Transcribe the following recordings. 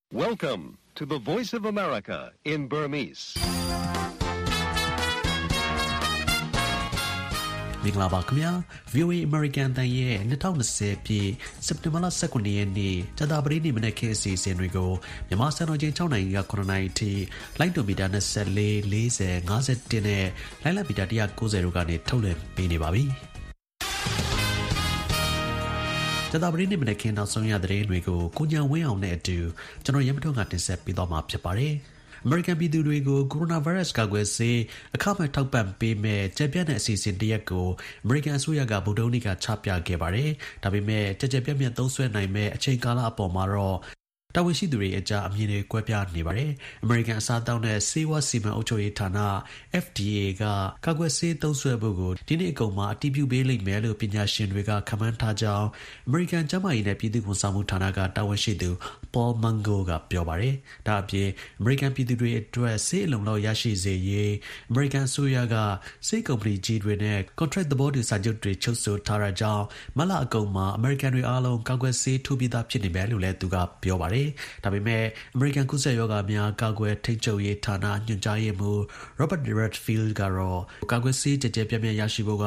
Welcome to the Voice of America in Burmese. မင်္ဂလာပါခင်ဗျာ VOA American တန်ရဲ့2020ပြည့်စက်တင်ဘာလ19ရက်နေ့ကြာသပတေးနေ့မနက်ခင်းအစီအစဉ်တွေကိုမြန်မာစံတော်ချိန်6နိုင်က9နိုင်အထိလိုင်းဒိုမီတာ24 40 51နဲ့လိုင်းလမီတာ190တို့ကနေထုတ်လွှင့်ပေးနေပါပြီကြာသပတေးနေ့မနက်ခင်းနောက်ဆုံးရသတင်းတွေကိုကိုညာဝင်းအောင်နဲ့အတူကျွန်တော်ရမထုတ်ကတင်ဆက်ပေးသွားမှာဖြစ်ပါတယ်အမေရိကန်ပြည်သူတွေကိုကိုရိုနာဗိုင်းရပ်စ်ကာကွယ်ဆေးအခမဲ့ထောက်ပံ့ပေးမဲ့ကြက်ပြန့်တဲ့အစီအစဉ်တစ်ရပ်ကိုအမေရိကန်အစိုးရကဗုဒ္ဓဟူးနေ့ကချပြခဲ့ပါတယ်။ဒါပေမဲ့ကြက်ပြန့်သုံးစွဲနိုင်မဲ့အချိန်ကာလအပေါ်မှာတော့တာဝန်ရှိသူတွေအကြားအမြင်တွေကွဲပြားနေပါတယ်။ အမေရိကန်အစားအသောက်နဲ့ဆေးဝါးစီမံအုပ်ချုပ်ရေးဌာန FDA ကကာကွယ်ဆေးသုံးစွဲဖို့ကိုဒီနေ့အကုန်မှာအတည်ပြုပေးလိမ့်မယ်လို့ပညာရှင်တွေကခန့်မှန်းထားကြောင်းအမေရိကန်ကျန်းမာရေးနဲ့ပြည်သူ့ဝန်ဆောင်မှုဌာနကတာဝန်ရှိသူ Paul Mango ကပြောပါတယ်။ဒါအပြင်အမေရိကန်ပြည်သူတွေအတွက်ဆေးအလုံလောက်ရရှိစေရေးအမေရိကန်အစိုးရကဆေးကုမ္ပဏီကြီးတွေနဲ့ contract သဘောတူစာချုပ်တွေချုပ်ဆိုထားတာကြောင့်မလအကုန်မှာအမေရိကန်တွေအားလုံးကာကွယ်ဆေးထိုးပြီးသားဖြစ်နေမယ်လို့လည်းသူကပြောပါတယ်။ဒါပေမဲ့အမေရိကန်ကူးစက်ရောဂါများကာကွယ်ထိန်းချုပ်ရေးဌာနညွှန်ကြားရေးမှူး Robert Redfield ကတော့ကာကွယ်ဆေးကြက်ပြန့်ရရှိဖို့က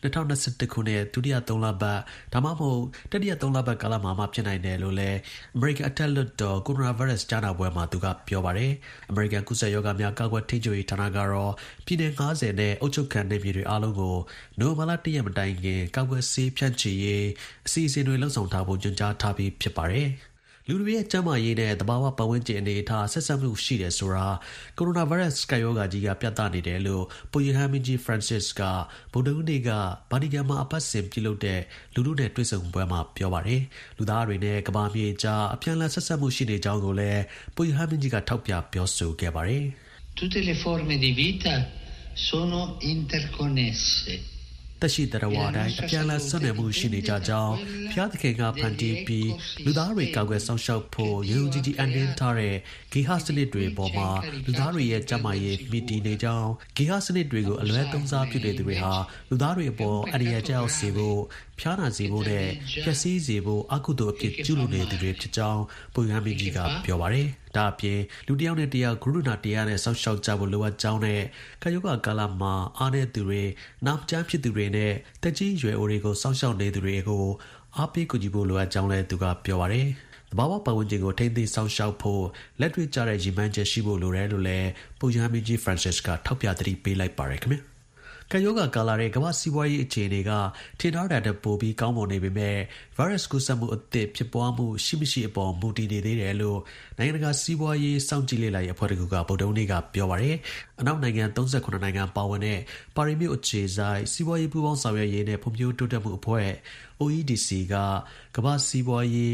2021ခုနှစ်ဒုတိယ3လပတ်ဒါမှမဟုတ်တတိယ3လပတ်ကာလမှာမှဖြစ်နိုင်တယ်လို့လည်းအမေရိကန်အထက်လွှတ်တော်ကိုရိုနာဗိုင်းရပ်စ်ကြားနာပွဲမှာသူကပြောပါတယ်။အမေရိကန်ကူးစက်ရောဂါများကာကွယ်ထိန်းချုပ်ရေးဌာနကတော့ပြည်နယ်90နဲ့အုပ်ချုပ်ခံနယ်မြေတွေအားလုံးကိုနိုဝင်ဘာလ1ရက်မတိုင်ခင်ကာကွယ်ဆေးဖြန့်ချီရေးအစီအစဉ်တွေလှုပ်ဆောင်ထားဖို့ညွှန်ကြားထားပြီးဖြစ်ပါတယ်။လူတွေရဲ့ကျန်းမာရေးနဲ့သဘာဝပတ်ဝန်းကျင်အနေအထားဆက်စပ်မှုရှိတယ်ဆိုတာကိုရိုနာဗိုင်းရပ်စ်ကပ်ရောဂါကြီးကပြသနေတယ်လို့ပုပ်ရဟန်းမင်းကြီး Francis ကဗုဒ္ဓဟူးနေ့ကဗာတီကန်မှာအပတ်စဉ်ပြုလုပ်တဲ့လူထုနဲ့တွေ့ဆုံပွဲမှာပြောပါတယ်။လူသားတွေနဲ့ကမ္ဘာမြေကြားအပြန်အလှန်ဆက်စပ်မှုရှိနေကြောင်းကိုလည်းပုပ်ရဟန်းမင်းကြီးကထောက်ပြပြောဆိုခဲ့ပါတယ်။ Tutte le forme di vita sono interconnesse သက်ရှိတရားဝါတိုင်းအပြန်အလှန်ဆက်နွယ်မှုရှိနေကြကြောင်းဖျားသခင်ကဖန်တီးပြီးလူသားတွေကာကွယ်ဆောင်ရှောက်ဖို့ရုံကြည်အနှင်းထားတဲ့ဂေဟစနစ်တွေပေါ်မှာလူသားတွေရဲ့ကျန်းမာရေးမြင့်တည်နေကြောင်းဂေဟစနစ်တွေကိုအလွဲသုံးစားပြုတဲ့သူတွေဟာလူသားတွေအပေါ်အန္တရာယ်ကြောက်စေဖို့ဖျားနာစေဖို့နဲ့ပျက်စီးစေဖို့အကုသိုလ်အဖြစ်ကျူးလွန်နေသူတွေဖြစ်ကြောင်းပုဂ္ဂိုလ်မင်းကြီးကပြောပါတယ်။ဒါအပြင်လူတစ်ယောက်နဲ့တစ်ယောက်ကရုဏာတရားနဲ့ဆောက်ရှောက်ကြဖို့လိုအပ်ကြောင်းနဲ့ကာယကကာလမှာအားနည်းသူတွေနာမကျန်းဖြစ်သူတွေနဲ့တက်ကြီးရွယ်အိုတွေကိုဆောက်ရှောက်နေသူတွေကိုအားပေးကူညီဖို့လိုအပ်ကြောင်းလည်းသူကပြောပါတယ်။သဘာဝပတ်ဝန်းကျင်ကိုထိန်းသိမ်းဆောင်ရှောက်ဖို့လက်တွေ့ကျတဲ့ရည်မှန်းချက်ရှိဖို့လိုတယ်လို့လည်းပုပ်ရဟန်းမင်းကြီး Francis ကထောက်ပြသတိပေးလိုက်ပါတယ်ခင်ဗျာ။ကပ်ရောဂါကာလတဲ့ကမ္ဘာစီးပွားရေးအခြေအနေကထင်ထားတာတဲ့ပိုပြီးကောင်းမွန်နေပေမဲ့ဗိုင်းရပ်စ်ကူးစက်မှုအသစ်ဖြစ်ပွားမှုရှိမရှိအပေါ်မူတည်နေသေးတယ်လို့နိုင်ငံတကာစီးပွားရေးစောင့်ကြည့်လေ့လာရေးအဖွဲ့တကူကဗုဒ္ဓဟူးနေ့ကပြောပါတယ်။အနောက်နိုင်ငံ38နိုင်ငံပါဝင်တဲ့ပါရီမြို့အခြေစိုက်စီးပွားရေးပူးပေါင်းဆောင်ရွက်ရေးနဲ့ဖွံ့ဖြိုးတိုးတက်မှုအဖွဲ့ OECD ကကမ္ဘာစီးပွားရေး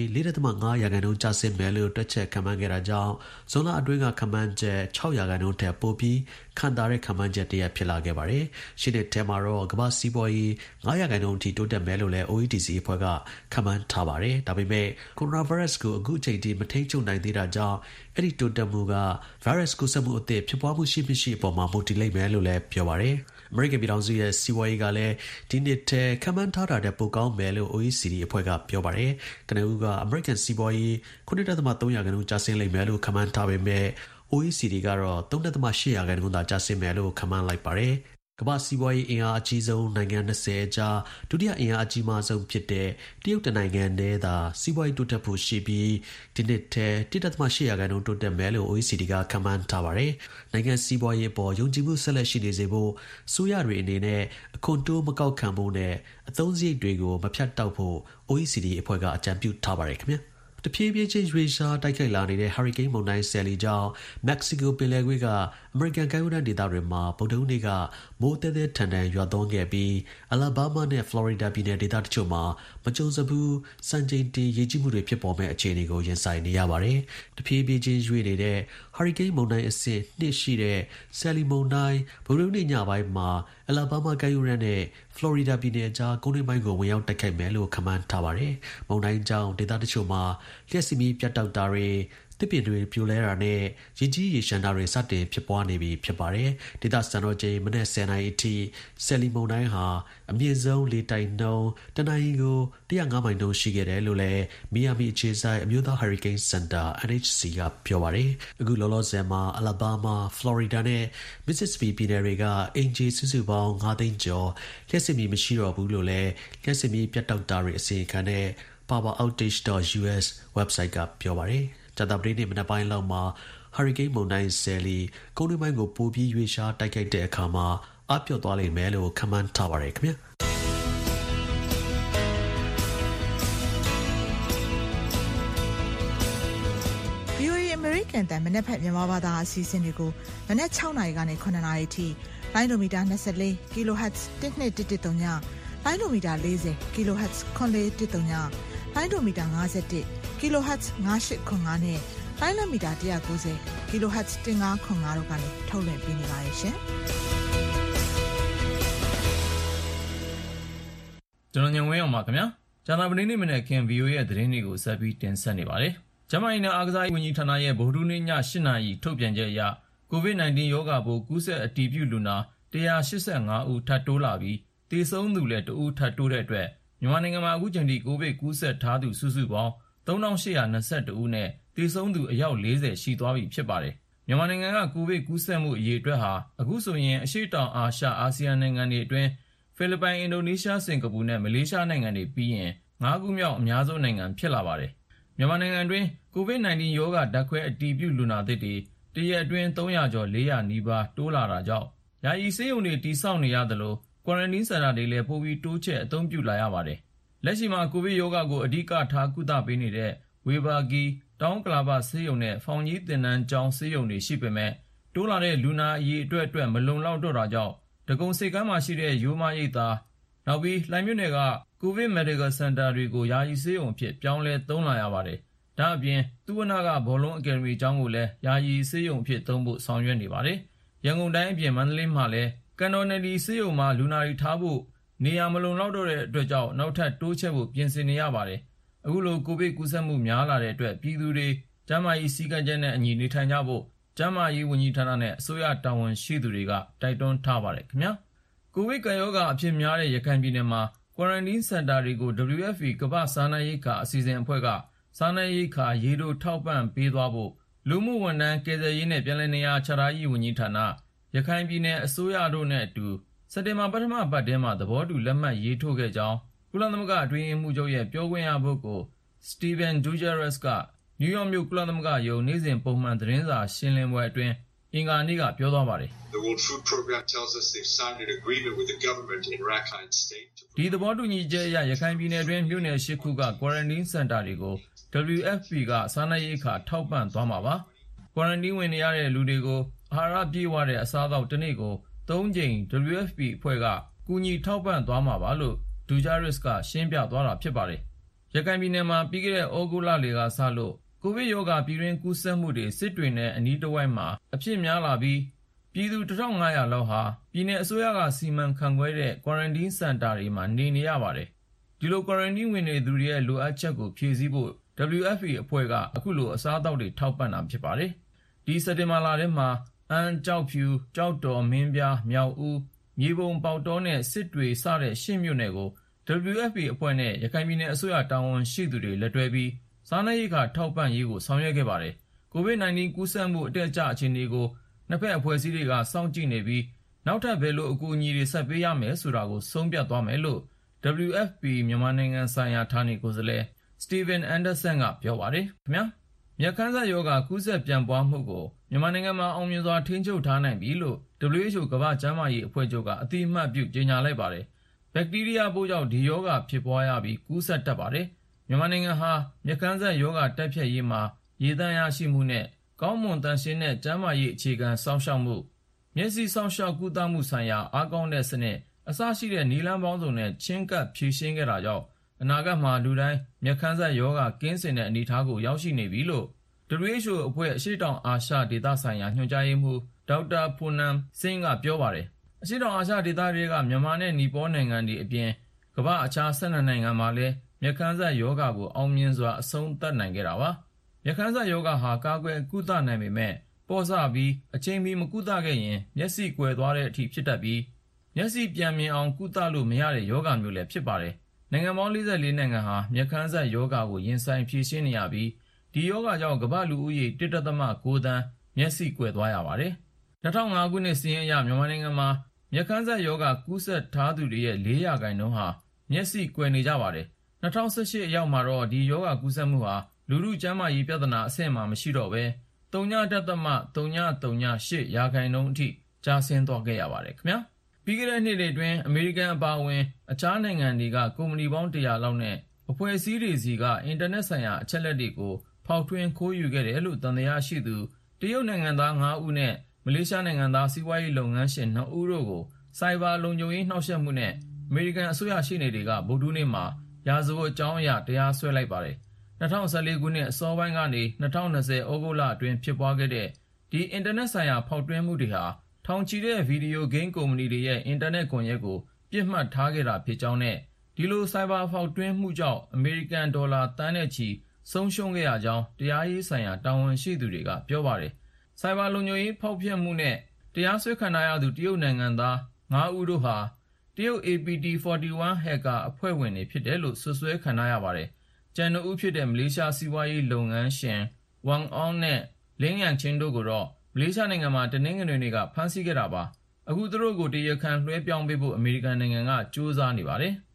4.5% ကျဆင်းမယ်လို့တွက်ချက်ခန့်မှန်းခဲ့တာကြောင့်ဇွန်လအတွင်းကခန့်မှန်းချက်6%ထက်ပိုပြီးခံတာတဲ့ခန့်မှန်းချက်တရဖြစ်လာခဲ့ပါတယ်။ရှေ့နှစ်ထဲမှာတော့ကမ္ဘာစီးပွားရေး9%အထိတိုးတက်မယ်လို့လည်း OECD အဖွဲ့ကခန့်မှန်းထားပါတယ်။ဒါပေမဲ့ကိုရိုနာဗိုင်းရပ်စ်ကိုအခုအချိန်ထိမထိန်းချုပ်နိုင်သေးတာကြောင့်အဲ့ဒီတိုးတက်မှုကဗိုင်းရပ်စ်ကူးစက်မှုအသစ်ဖြစ်ပွားမှုရှိမရှိအပေါ်မှာမူတည်လိမ့်မယ်လို့လည်းပြောပါတယ်။အမေရိကန်ပြည်ထောင်စုရဲ့စီးပွားရေးကလည်းဒီနှစ်ထဲခန့်မှန်းထားတာတဲ့ပိုကောင်းမယ်လို့ OECD အဖွဲ့ကပြောပါတယ်။ကနဦးကအမေရိကန်စီးပွားရေး 9.3% ကျဆင်းလိမ့်မယ်လို့ခန့်မှန်းထားပေမဲ့ OECD ကတော့ 3.8% သာကျဆင်းမယ်လို့ခန့်မှန်းလိုက်ပါတယ်။ကမ္ဘာစီးပွားရေးအင်အားအကြီးဆုံးနိုင်ငံ20အကြားဒုတိယအင်အားအကြီးမားဆုံးဖြစ်တဲ့တရုတ်တနိုင်ငံနဲ့သာစီးပွားရေးတိုးတက်ဖို့ရှိပြီးဒီနှစ်ထဲ 1.8% တိုးတက်မယ်လို့ OECD ကခန့်မှန်းထားပါတယ်။နိုင်ငံစီးပွားရေးပေါ်ယုံကြည်မှုဆက်လက်ရှိနေစေဖို့ဆိုရတွေအနေနဲ့အခွန်တိုးမကောက်ခံဖို့နဲ့အသုံးစရိတ်တွေကိုမဖြတ်တောက်ဖို့ OECD အဖွဲ့ကအကြံပြုထားပါတယ်ခင်ဗျာ။တဖြည်းဖြည်းချင်းရွေ့ရှားတိုက်ခိုက်လာနေတဲ့ဟာရီကိန်းမုန်တိုင်းဆယ်လီကြောင့်မက္ကဆီကိုပင်လယ်ကွေ့ကအမေရိကန်ကမ်းရိုးတန်းဒေသတွေမှာဗုဒ္ဓဟူးနေ့ကမိုးသည်းသည်းထန်ထန်ရွာသွန်းခဲ့ပြီးအလာဘားမားနဲ့ဖလော်ရီဒါပြည်နယ်ဒေသတချို့မှာမကြုံစဘူးစံချိန်တင်ရေကြီးမှုတွေဖြစ်ပေါ်မဲ့အခြေအနေကိုရင်ဆိုင်နေရပါတယ်။တဖြည်းဖြည်းချင်းရွေ့နေတဲ့ဟာရီကိန်းမုန်တိုင်းအဆင့်2ရှိတဲ့ဆယ်လီမုန်တိုင်းဗုဒ္ဓဟူးနေ့ညပိုင်းမှာအလာဘားမားကမ်းရိုးတန်းနဲ့ဖလော်ရီဒါပြည်နယ်အကြားကုန်းတွင်းပိုင်းကိုဝင်ရောက်တိုက်ခိုက်မယ်လို့ခန့်မှန်းထားပါတယ်။မုန်တိုင်းကြောင့်ဒေသတချို့မှာလျှက်စီးမီးပြတ်တောက်တာတွေတစ်ပြင်တွေပြိုလဲတာနဲ့ရေကြီးရေရှမ်းတာတွေစတင်ဖြစ်ပွားနေပြီဖြစ်ပါတယ်။ဒေသစံတော်ချိန်မနက်10:00 နာရီအထိဆယ်လီမုန်တိုင်းဟာအမြင့်ဆုံးလေတိုက်နှုန်းတနင်္ဂနွေကို105 မိုင်နှုန်းရှိခဲ့တယ်လို့လည်းမီယာမီအခြေစိုက်အမျိုးသားဟာရီကိန်းစင်တာ NHC ကပြောပါတယ်။အခုလောလောဆယ်မှာအလာဘားမား၊ဖလော်ရီဒါနဲ့မစ်စစ်စပီပြည်နယ်တွေကအင်ဂျီစုစုပေါင်း5 သိန်းကျော်လျှပ်စစ်မီးမရှိတော့ဘူးလို့လည်းလျှပ်စစ်မီးပြတ်တောက်တာတွေအစီအခံနဲ့ poweroutage.us website ကပြောပါတယ်။ကြာသပတေးနေ့မနက်ပိုင်းလောက်မှာဟာရီကိန်းမုန်တိုင်းဆယ်လီကုန်းတွင်းပိုင်းကိုပိုပြီးရွေ့ရှားတိုက်ခိုက်တဲ့အခါမှာအပြော့သွားလိမ့်မယ်လို့ခန့်မှန်းထားပါတယ်ခင်ဗျာအမေရိကန်တန်မနက်ဖက်မြန်မာဘာသာအစီအစဉ်တွေကိုမနက်6 နာရီကနေ9 နာရီအထိလိုင်းဒိုမီတာ24 kHz 1213ညလိုင်းဒိုမီတာ40 kHz 9413ညလိုင်းဒိုမီတာ51 kHz 9805နဲ့လိုင်းလမီတာ190 kHz 1505တို့ကနေထုတ်လွှင့်ပေးနေပါတယ်ရှင်ကျွန်တော်ညဝင်းအောင်ပါခင်ဗျာဂျာနာပနေနေ့မနေ့ခင် VOA ရဲ့သတင်းတွေကိုဆက်ပြီးတင်ဆက်နေပါတယ်ကျန်းမာရေးနဲ့အားကစားဝန်ကြီးဌာနရဲ့ဗုဒ္ဓဟူးနေ့ည8 နာရီထုတ်ပြန်ချက်အရ COVID-19 ရောဂါပိုးကူးစက်အတည်ပြုလူနာ185 ဦးထပ်တိုးလာပြီးသေဆုံးသူလည်း1ဦးထပ်တိုးတဲ့အတွက်မြန်မာနိုင်ငံမှာအခုချိန်ထိကိုဗစ်ကူးစက်ထားသူစုစုပေါင်း3822ဦးနဲ့သေဆုံးသူအယောက်40ရှိသွားပြီဖြစ်ပါတယ်။မြန်မာနိုင်ငံကကိုဗစ်ကူးစက်မှုအရေအတွက်ဟာအခုဆိုရင်အရှေ့တောင်အာရှအာဆီယံနိုင်ငံတွေအတွင်းဖိလစ်ပိုင်၊အင်ဒိုနီးရှား၊စင်ကာပူနဲ့မလေးရှားနိုင်ငံတွေပြီးရင်5 ခုမြောက်အများဆုံးနိုင်ငံဖြစ်လာပါတယ်။မြန်မာနိုင်ငံတွင်း COVID-19 ရောဂါဓာတ်ခွဲအတည်ပြုလူနာသစ်တွေတရက်အတွင်း300ကျော်400နီးပါးတိုးလာတာကြောင့်ယာယီဆေးရုံတွေတည်ဆောက်နေရသလို quarantine center တွေလည်းပိုပြီးတိုးချဲ့အသုံးပြုလာရပါတယ်။လက်ရှိမှာကိုဗစ်ရောဂါကိုအဓိကထားကုသပေးနေတဲ့ဝေဘာဂီတောင်ကလာပဆေးရုံနဲ့ဖောင်ကြီးသင်တန်းကျောင်းဆေးရုံတွေရှိပေမဲ့တိုးလာတဲ့လူနာအရေအတွက်မလုံလောက်တော့တာကြောင့်ဒဂုံစိတ်ကမ်းမှာရှိတဲ့ရိုးမရိပ်သာနောက်ပြီးလှိုင်မြို့နယ်ကကိုဗစ် medical center တွေကိုယာယီဆေးရုံအဖြစ်ပြောင်းလဲသုံးလာရပါတယ်။ဒါအပြင်သူဝနာကဘောလုံးအကယ်ဒမီကျောင်းကိုလည်းယာယီဆေးရုံအဖြစ်သုံးဖို့ဆောင်ရွက်နေပါတယ်။ရန်ကုန်တိုင်းအပြင်မန္တလေးမှာလည်းကန်တော်နယ်ဒီဆေးရုံမှာလူနာတွေထားဖို့နေရာမလုံလောက်တော့တဲ့အတွက်ကြောင့်နောက်ထပ်တိုးချဲ့ဖို့ပြင်ဆင်နေရပါတယ်။အခုလိုကိုဗစ်ကူးစက်မှုများလာတဲ့အတွက်ပြည်သူတွေကျန်းမာရေးစည်းကမ်းချက်နဲ့အညီနေထိုင်ကြဖို့ကျန်းမာရေးဝန်ကြီးဌာနနဲ့အစိုးရတာဝန်ရှိသူတွေကတိုက်တွန်းထားပါတယ်ခင်ဗျာ။ကိုဗစ်ကပ်ရောဂါအဖြစ်များတဲ့ရခိုင်ပြည်နယ်မှာ quarantine center တွေကို WFP ကမ္ဘာ့စားနပ်ရိက္ခာအစီအစဉ်အဖွဲ့ကစားနပ်ရိက္ခာရေတိုထောက်ပံ့ပေးသွားဖို့လူမှုဝန်ထမ်းကယ်ဆယ်ရေးနဲ့ပြန်လည်နေရာချထားရေးဝန်ကြီးဌာနရခိုင်ပြည်နယ်အစိုးရတို့နဲ့အတူစက်တင်ဘာပထမပတ်ထဲမှာသဘောတူလက်မှတ်ရေးထိုးခဲ့ကြောင်းကုလသမဂ္ဂအတွင်းရေးမှူးချုပ်ရဲ့ပြောခွင့်ရပုဂ္ဂိုလ် Steven Dujarric ကနယူးယောက်မြို့ကုလသမဂ္ဂရုံးနေ့စဉ်ပုံမှန်သတင်းစာရှင်းလင်းပွဲအတွင်းအင်္ဂါနေ့ကပြောသွားပါတယ်။ The World Food Program tells us they've signed an agreement with the government in Rakhine State. ဒီသဘောတူညီချက်အရရခိုင်ပြည်နယ်အတွင်းမြို့နယ်8ခုက quarantine center တွေကို WFP ကစားနပ်ရိက္ခာထောက်ပံ့သွားမှာပါ။ quarantine ဝင်နေရတဲ့လူတွေကိုအာဟာရပြည့်ဝတဲ့အစားအသောက်တစ်နေ့ကို3 ကြိမ် WFP အဖွဲ့ကကူညီထောက်ပံ့သွားမှာပါလို့ Dujarric ကရှင်းပြသွားတာဖြစ်ပါတယ်။ရခိုင်ပြည်နယ်မှာပြီးခဲ့တဲ့ဩဂုတ်လလယ်ကစလို့ကိုဗစ်ရောဂါပြည်တွင်းကူးစက်မှုတွေစစ်တွေနဲ့အနီးတစ်ဝိုက်မှာအဖြစ်များလာပြီးပြည်သူ1500လောက်ဟာပြည်내အစိုးရကစီမံခန့်ခွဲတဲ့ quarantine center တွေမှာနေရပါတယ်။ဒီလို quarantine ဝင်နေသူတွေရဲ့လိုအပ်ချက်ကိုဖြည့်ဆည်းဖို့ WFP အဖွဲ့ကအခုလိုအစားအသောက်တွေထောက်ပံ့တာဖြစ်ပါတယ်။ဒီစက်တင်ဘာလထဲမှာအမ်း၊ကျောက်ဖြူ၊ကျောက်တော်၊မင်းပြား၊မြောက်ဦး၊မြေပုံ၊ပေါက်တောနဲ့စစ်တွေစတဲ့8မြို့နယ်ကို WFP အဖွဲ့နဲ့ရခိုင်ပြည်နယ်အစိုးရတာဝန်ရှိသူတွေလက်တွဲပြီးစားနပ်ရိက္ခာထောက်ပံ့ရေးကိုဆောင်ရွက်ခဲ့ပါတယ်။ COVID-19 ကူးစက်မှုအတက်အကျအခြေအနေကိုနှစ်ဖက်အဖွဲ့အစည်းတွေကစောင့်ကြည့်နေပြီးနောက်ထပ်ဘယ်လိုအကူအညီတွေဆက်ပေးရမယ်ဆိုတာကိုဆုံးဖြတ်သွားမယ်လို့ WFP မြန်မာနိုင်ငံဆိုင်ရာဌာနေကိုယ်စားလှယ် Steven Anderson ကပြောပါတယ်ခင်ဗျာ။မျက်ခမ်းစပ်ရောဂါကူးစက်ပြန့်ပွားမှုကိုမြန်မာနိုင်ငံမှာအောင်မြင်စွာထိန်းချုပ်ထားနိုင်ပြီလို့ WHO ကမ္ဘာ့ကျန်းမာရေးအဖွဲ့ချုပ်ကအသိအမှတ်ပြုကြေညာလိုက်ပါတယ်။ဘက်တီးရီးယားပိုးကြောင့်ဒီရောဂါဖြစ်ပွားရပြီးကူးစက်တတ်ပါတယ်။မြန်မာနိုင်ငံဟာမျက်ခမ်းစပ်ရောဂါတိုက်ဖျက်ရေးမှာရေသန့်ရရှိမှုနဲ့ကောင်းမွန်သန့်ရှင်းတဲ့ကျန်းမာရေးအခြေခံစောင့်ရှောက်မှုမျက်စိစောင့်ရှောက်ကုသမှုဆိုင်ရာအားကောင်းတဲ့စနစ်အစရှိတဲ့နည်းလမ်းပေါင်းစုံနဲ့ချင်းကပ်ဖြည့်ရှင်းခဲ့တာကြောင့်အနာဂတ်မှာလူတိုင်းမျက်ခမ်းစပ်ရောဂါကင်းစင်တဲ့အနေအထားကိုရောက်ရှိနေပြီလို့ WHO အဖွဲ့အရှေ့တောင်အာရှဒေသဆိုင်ရာညွှန်ကြားရေးမှူးဒေါက်တာဖူနမ်ဆင်းကပြောပါတယ်။အရှေ့တောင်အာရှဒေသတွေကမြန်မာနဲ့နီပေါနိုင်ငံတွေအပြင်ကမ္ဘာအခြား12နိုင်ငံမှာလည်းမျက်ခမ်းစပ်ရောဂါကိုအောင်မြင်စွာအဆုံးသတ်နိုင်ခဲ့တာပါ။မျက်ခမ်းစပ်ရောဂါဟာကာကွယ်ကုသနိုင်ပေမဲ့ပေါ့ဆပြီးအချိန်မီမကုသခဲ့ရင်မျက်စိကွယ်သွားတဲ့အထိဖြစ်တတ်ပြီးမျက်စိပြန်မြင်အောင်ကုသလို့မရတဲ့ရောဂါမျိုးလည်းဖြစ်ပါတယ်။နိုင်ငံပေါင်း44နိုင်ငံဟာမျက်ခမ်းစပ်ရောဂါကိုရင်ဆိုင်ဖြေရှင်းနေရပြီးဒီရောဂါကြောင့်ကမ္ဘာလူဦးရေ 1.9 သန်းမျက်စိကွယ်သွားရပါတယ်။2005 ခုနှစ်စာရင်းအရမြန်မာနိုင်ငံမှာမျက်ခမ်းစပ်ရောဂါကူးစက်ထားသူတွေရဲ့4% ဟာမျက်စိကွယ်နေကြပါတယ်။2018အရောက်မှာတော့ဒီရောဂါကူးစက်မှုဟာလူထုကျန်းမာရေးပြဿနာအဆင့်မှာမရှိတော့ဘဲ 0.008% အထိကျဆင်းသွားခဲ့ရပါတယ်ခင်ဗျာ။ပြီးခဲ့တဲ့နှစ်တွေအတွင်းအမေရိကန်အပါအဝင်အခြားနိုင်ငံတွေကကုမ္ပဏီပေါင်း100လောက်နဲ့အဖွဲ့အစည်းတွေစီကအင်တာနက်ဆိုင်ရာအချက်အလက်တွေကိုဖောက်ထွင်းခိုးယူခဲ့တယ်လို့သံသယရှိသူတရုတ်နိုင်ငံသား5ဦးနဲ့မလေးရှားနိုင်ငံသားစီးပွားရေးလုပ်ငန်းရှင်2ဦးတို့ကိုစိုက်ဘာလုံခြုံရေးနှောက်ယှက်မှုနဲ့အမေရိကန်အစိုးရရှေ့နေတွေကဗုဒ္ဓဟူးနေ့မှာရာဇဝတ်ကြောင်းအရတရားစွဲလိုက်ပါတယ်။2014ခုနှစ်အစောပိုင်းကနေ2020ဩဂုတ်လအတွင်းဖြစ်ပွားခဲ့တဲ့ဒီအင်တာနက်ဆိုင်ရာဖောက်ထွင်းမှုတွေဟာထောင်ချီတဲ့ဗီဒီယိုဂိမ်းကုမ္ပဏီတွေရဲ့အင်တာနက်ကွန်ရက်ကိုပြစ်မှတ်ထားခဲ့တာဖြစ်ကြောင်းနဲ့ဒီလိုစိုက်ဘာဖောက်ထွင်းမှုကြောင့်အမေရိကန်ဒေါ်လာသန်းနဲ့ချီဆုံးရှုံးခဲ့ရကြောင်းတရားရေးဆိုင်ရာတာဝန်ရှိသူတွေကပြောပါတယ်။စိုက်ဘာလုံခြုံရေးဖောက်ဖျက်မှုနဲ့တရားစွဲခံရသူတရုတ်နိုင်ငံသား5ဦးတို့ဟာတရုတ် APT41 Hacker အဖွဲ့ဝင်တွေဖြစ်တယ်လို့စွပ်စွဲခံရပါတယ်။ကျန်2ဦးဖြစ်တဲ့မလေးရှားစီးပွားရေးလုပ်ငန်းရှင်ဝမ်အောင်နဲ့လင်းရန်ချင်းတို့ကိုတော့မလေးရှားနိုင်ငံမှာတနင်္ဂနွေနေ့ကဖမ်းဆီးခဲ့တာပါ။အခုသူတို့ကိုတရားခံလွှဲပြောင်းပေးဖို့အမေရိကန်နိုင်ငံကကြိုးစားနေပါတယ်။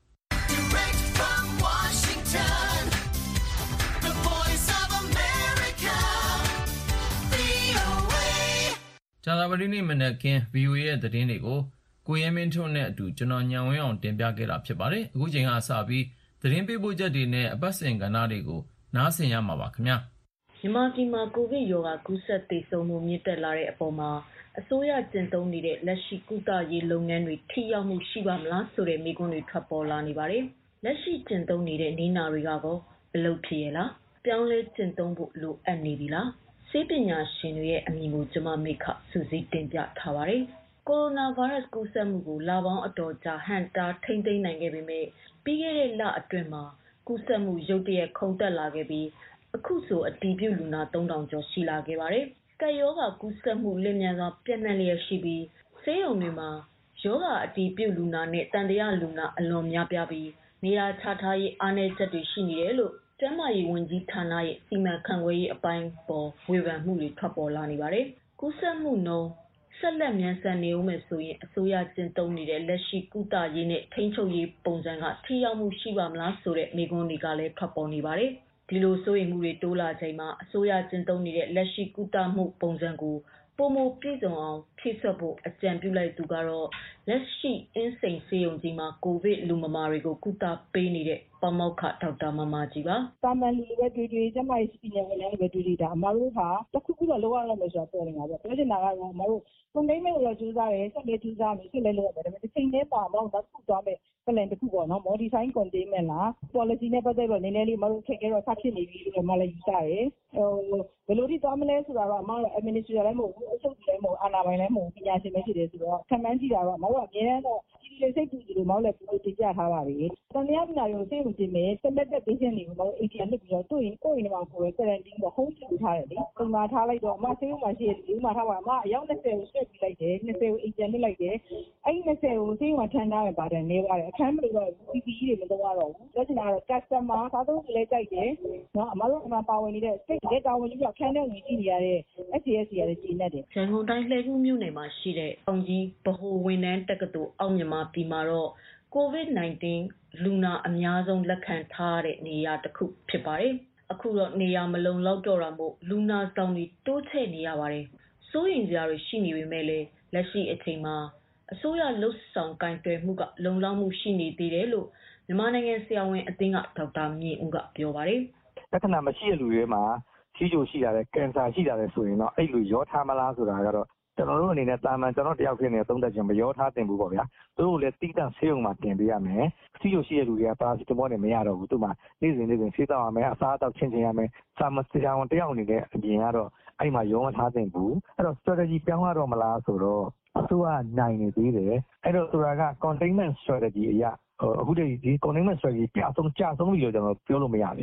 ကြာသပတေးနေ့မနက်ခင်း VOA ရဲ့သတင်းတွေကိုကိုရဲမင်းထွန်းနဲ့အတူကျွန်တော်ညံဝင်းအောင်တင်ပြခဲ့တာဖြစ်ပါတယ်။အခုချိန်ကစပြီးသတင်းပေးပို့ချက်တွေနဲ့အပတ်စဉ်ကဏ္ဍတွေကိုနားဆင်ရမှာပါခင်ဗျာ။မြန်မာပြည်မှာကိုဗစ်ရောဂါကူးစက်သေဆုံးမှုမြင့်တက်လာတဲ့အပေါ်မှာအစိုးရကျင့်သုံးနေတဲ့လက်ရှိကုသရေးလုပ်ငန်းတွေထိရောက်မှုရှိပါမလားဆိုတဲ့မေးခွန်းတွေထွက်ပေါ်လာနေပါတယ်။လက်ရှိကျင့်သုံးနေတဲ့နည်းနာတွေကဘယ်လိုဖြစ်ရလား။ပြောင်းလဲကျင့်သုံးဖို့လိုအပ်နေပြီလား။ဆေးပညာရှင်တွေရဲ့အမြင်ကိုကျွန်မမိခစုစည်းတင်ပြထားပါတယ်။ကိုရိုနာဗိုင်းရပ်စ်ကူးစက်မှုကိုလပေါင်းအတော်ကြာဟန့်တားထိန်းသိမ်းနိုင်ခဲ့ပေမဲ့ပြီးခဲ့တဲ့လအတွင်းမှာကူးစက်မှုရုတ်တရက်ခုန်တက်လာခဲ့ပြီးအခုဆိုအတည်ပြုလူနာ3000ကျော်ရှိလာခဲ့ပါတယ်။ကပ်ရောဂါကူးစက်မှုလျင်မြန်စွာပြန့်နှံ့လျက်ရှိပြီးဆေးရုံတွေမှာရောဂါအတည်ပြုလူနာနဲ့တန်တရားလူနာအလွန်များပြားပြီးနေရာချထားရေးအားနည်းချက်တွေရှိနေတယ်လို့ကျန်းမာရေးဝန်ကြီးဌာနရဲ့စီမံခန့်ခွဲရေးအပိုင်းပေါ်ဝေဖန်မှုတွေထွက်ပေါ်လာနေပါတယ်။ကူးစက်မှုနှုန်းဆက်လက်မြန်ဆန်နေဦးမယ်ဆိုရင်အစိုးရကျင့်သုံးနေတဲ့လက်ရှိကုသရေးနဲ့ထိန်းချုပ်ရေးပုံစံကထိရောက်မှုရှိပါမလားဆိုတဲ့မေးခွန်းတွေကလည်းထွက်ပေါ်နေပါတယ်။ဒီလိုစိုးရိမ်မှုတွေတိုးလာချိန်မှာအစိုးရကျင့်သုံးနေတဲ့လက်ရှိကုသမှုပုံစံကိုပိုမိုပြည့်စုံအောင်ဖြည့်စွက်ဖို့အကြံပြုလိုက်သူကတော့လက်ရှိအင်းစိန်ဆေးရုံကြီးမှာကိုဗစ်လူမမာတွေကိုကုသပေးနေတဲ့ပမောက္ခဒေါက်တာမမကြီးပါ။တာမန်လူတွေပဲတွေ့ကျမကြီးစီနေဝင်လည်းပဲတွေ့တာအမတို့ဟာတစ်ခုခုတော့လောက်ရမယ်ဆိုတာပြောနေတာပေါ့ပြောချင်တာကတော့အမတို့containment ကိုကြိုးစားတယ်ဆက်လက်ကြိုးစားမယ်ဆက်လက်လုပ်ရတယ်ဒါပေမဲ့တစ်ချိန်တည်းပါတော့နောက်တစ်ခုသွားမယ်plan တစ်ခုပေါ့နော် modify containment လား policy နဲ့ပတ်သက်တော့နည်းနည်းလေးအမတို့ချက်ခဲတော့ဆက်ဖြစ်နေပြီလို့မှလည်းယူဆတယ်ဘယ်လိုထိသွားမလဲဆိုတာတော့အမတို့ administrator လည်းမဟုတ်ဘူးအချုပ်လည်းမဟုတ်အာဏာပိုင်လည်းမဟုတ်ပညာရှင်ပဲဖြစ်တယ်ဆိုတော့ခံမှန်းကြည့်တာတော့အမတို့အများတော့ဒီစိတ်တူဒီလိုမောက်လည်းပို့တင်ပြထားပါပြီ။တန်တရားပညာရေးကိုစိတ်ဝင်တင်မယ်တက်တဲ့ patient တွေကိုတော့ ATM လွှတ်ပြီးတော့တွေ့ရင်ကိုယ့်အိမ်မှာကိုယ် quarantine ပေါ့ home တူထားတယ်လေ။ပုံမှန်ထားလိုက်တော့အမဆေးရုံမှာရှိတဲ့လူမှထားပါအမအယောက်20ကိုဆွဲပြီးလိုက်တယ်20ကို ATM လွှတ်လိုက်တယ်အဲ့ဒီ20ကိုဆေးရုံမှာထမ်းထားတယ်ပါတယ်နေပါတယ်အခန်းမလို့တော့ PPE တွေမသုံးရတော့ဘူး။ဒါချင်တာကတော့ customer စားသုံးသူလည်းကြိုက်တယ်နော်အမတို့အမှပါဝင်နေတဲ့ state ရဲ့တာဝန်ယူပြီးခန်းထဲဝင်ကြည့်နေရတဲ့ SAS ရတဲ့ကြီးနဲ့တယ်။ရန်ကုန်တိုင်းလှည်းကူးမြို့နယ်မှာရှိတဲ့အောင်ကြီးဗဟိုဝန်ထမ်းတက္ကသိုလ်အောက်မြန်မာပြည်မှာတော့ COVID-19 လူနာအများဆုံးလက်ခံထားတဲ့နေရာတစ်ခုဖြစ်ပါတယ်။အခုတော့နေရာမလုံလောက်တော့တာမို့လူနာဆောင်တွေတိုးချဲ့နေရပါတယ်။စိုးရိမ်စရာတွေရှိနေပေမဲ့လည်းလက်ရှိအချိန်မှာအစိုးရလှုပ်ဆောင်ကင်တွယ်မှုကလုံလောက်မှုရှိနေသေးတယ်လို့မြန်မာနိုင်ငံဆရာဝန်အသင်းကဒေါက်တာမြင့်ဦးကပြောပါတယ်။လက္ခဏာမရှိတဲ့လူတွေမှာဆီးချိုရှိတာလေကင်ဆာရှိတာလေဆိုရင်တော့အဲ့လိုရောထားမလားဆိုတာကတော့ကျွန်တော်တို့အနေနဲ့တာမန်ကျွန်တော်တယောက်ဖြစ်နေသုံးသက်ခြင်းမရောထားတင်ဘူးပေါ့ဗျာသူတို့လည်းတိကျဆေးရုံမှာတင်ပေးရမယ်ဆီးချိုရှိတဲ့လူတွေကပါရာစီတမောနဲ့မရတော့ဘူးသူမှနေ့စဉ်ဆေးတောက်ရမယ်အစားအသောက်ချင်းချင်းရမယ်စာမစရာဝန်တယောက်အနေနဲ့အပြင်ကတော့အဲ့မှာရောမထားတင်ဘူးအဲ့တော့ strategy ပြောင်းရတော့မလားဆိုတော့အစိုးရနိုင်နေသေးတယ်အဲ့တော့ဆိုတာက containment strategy အရာအခုတည်းဒီ containment strategy ကြဆုံးပြီလို့ကျွန်တော်ပြောလို့မရသေးဘူး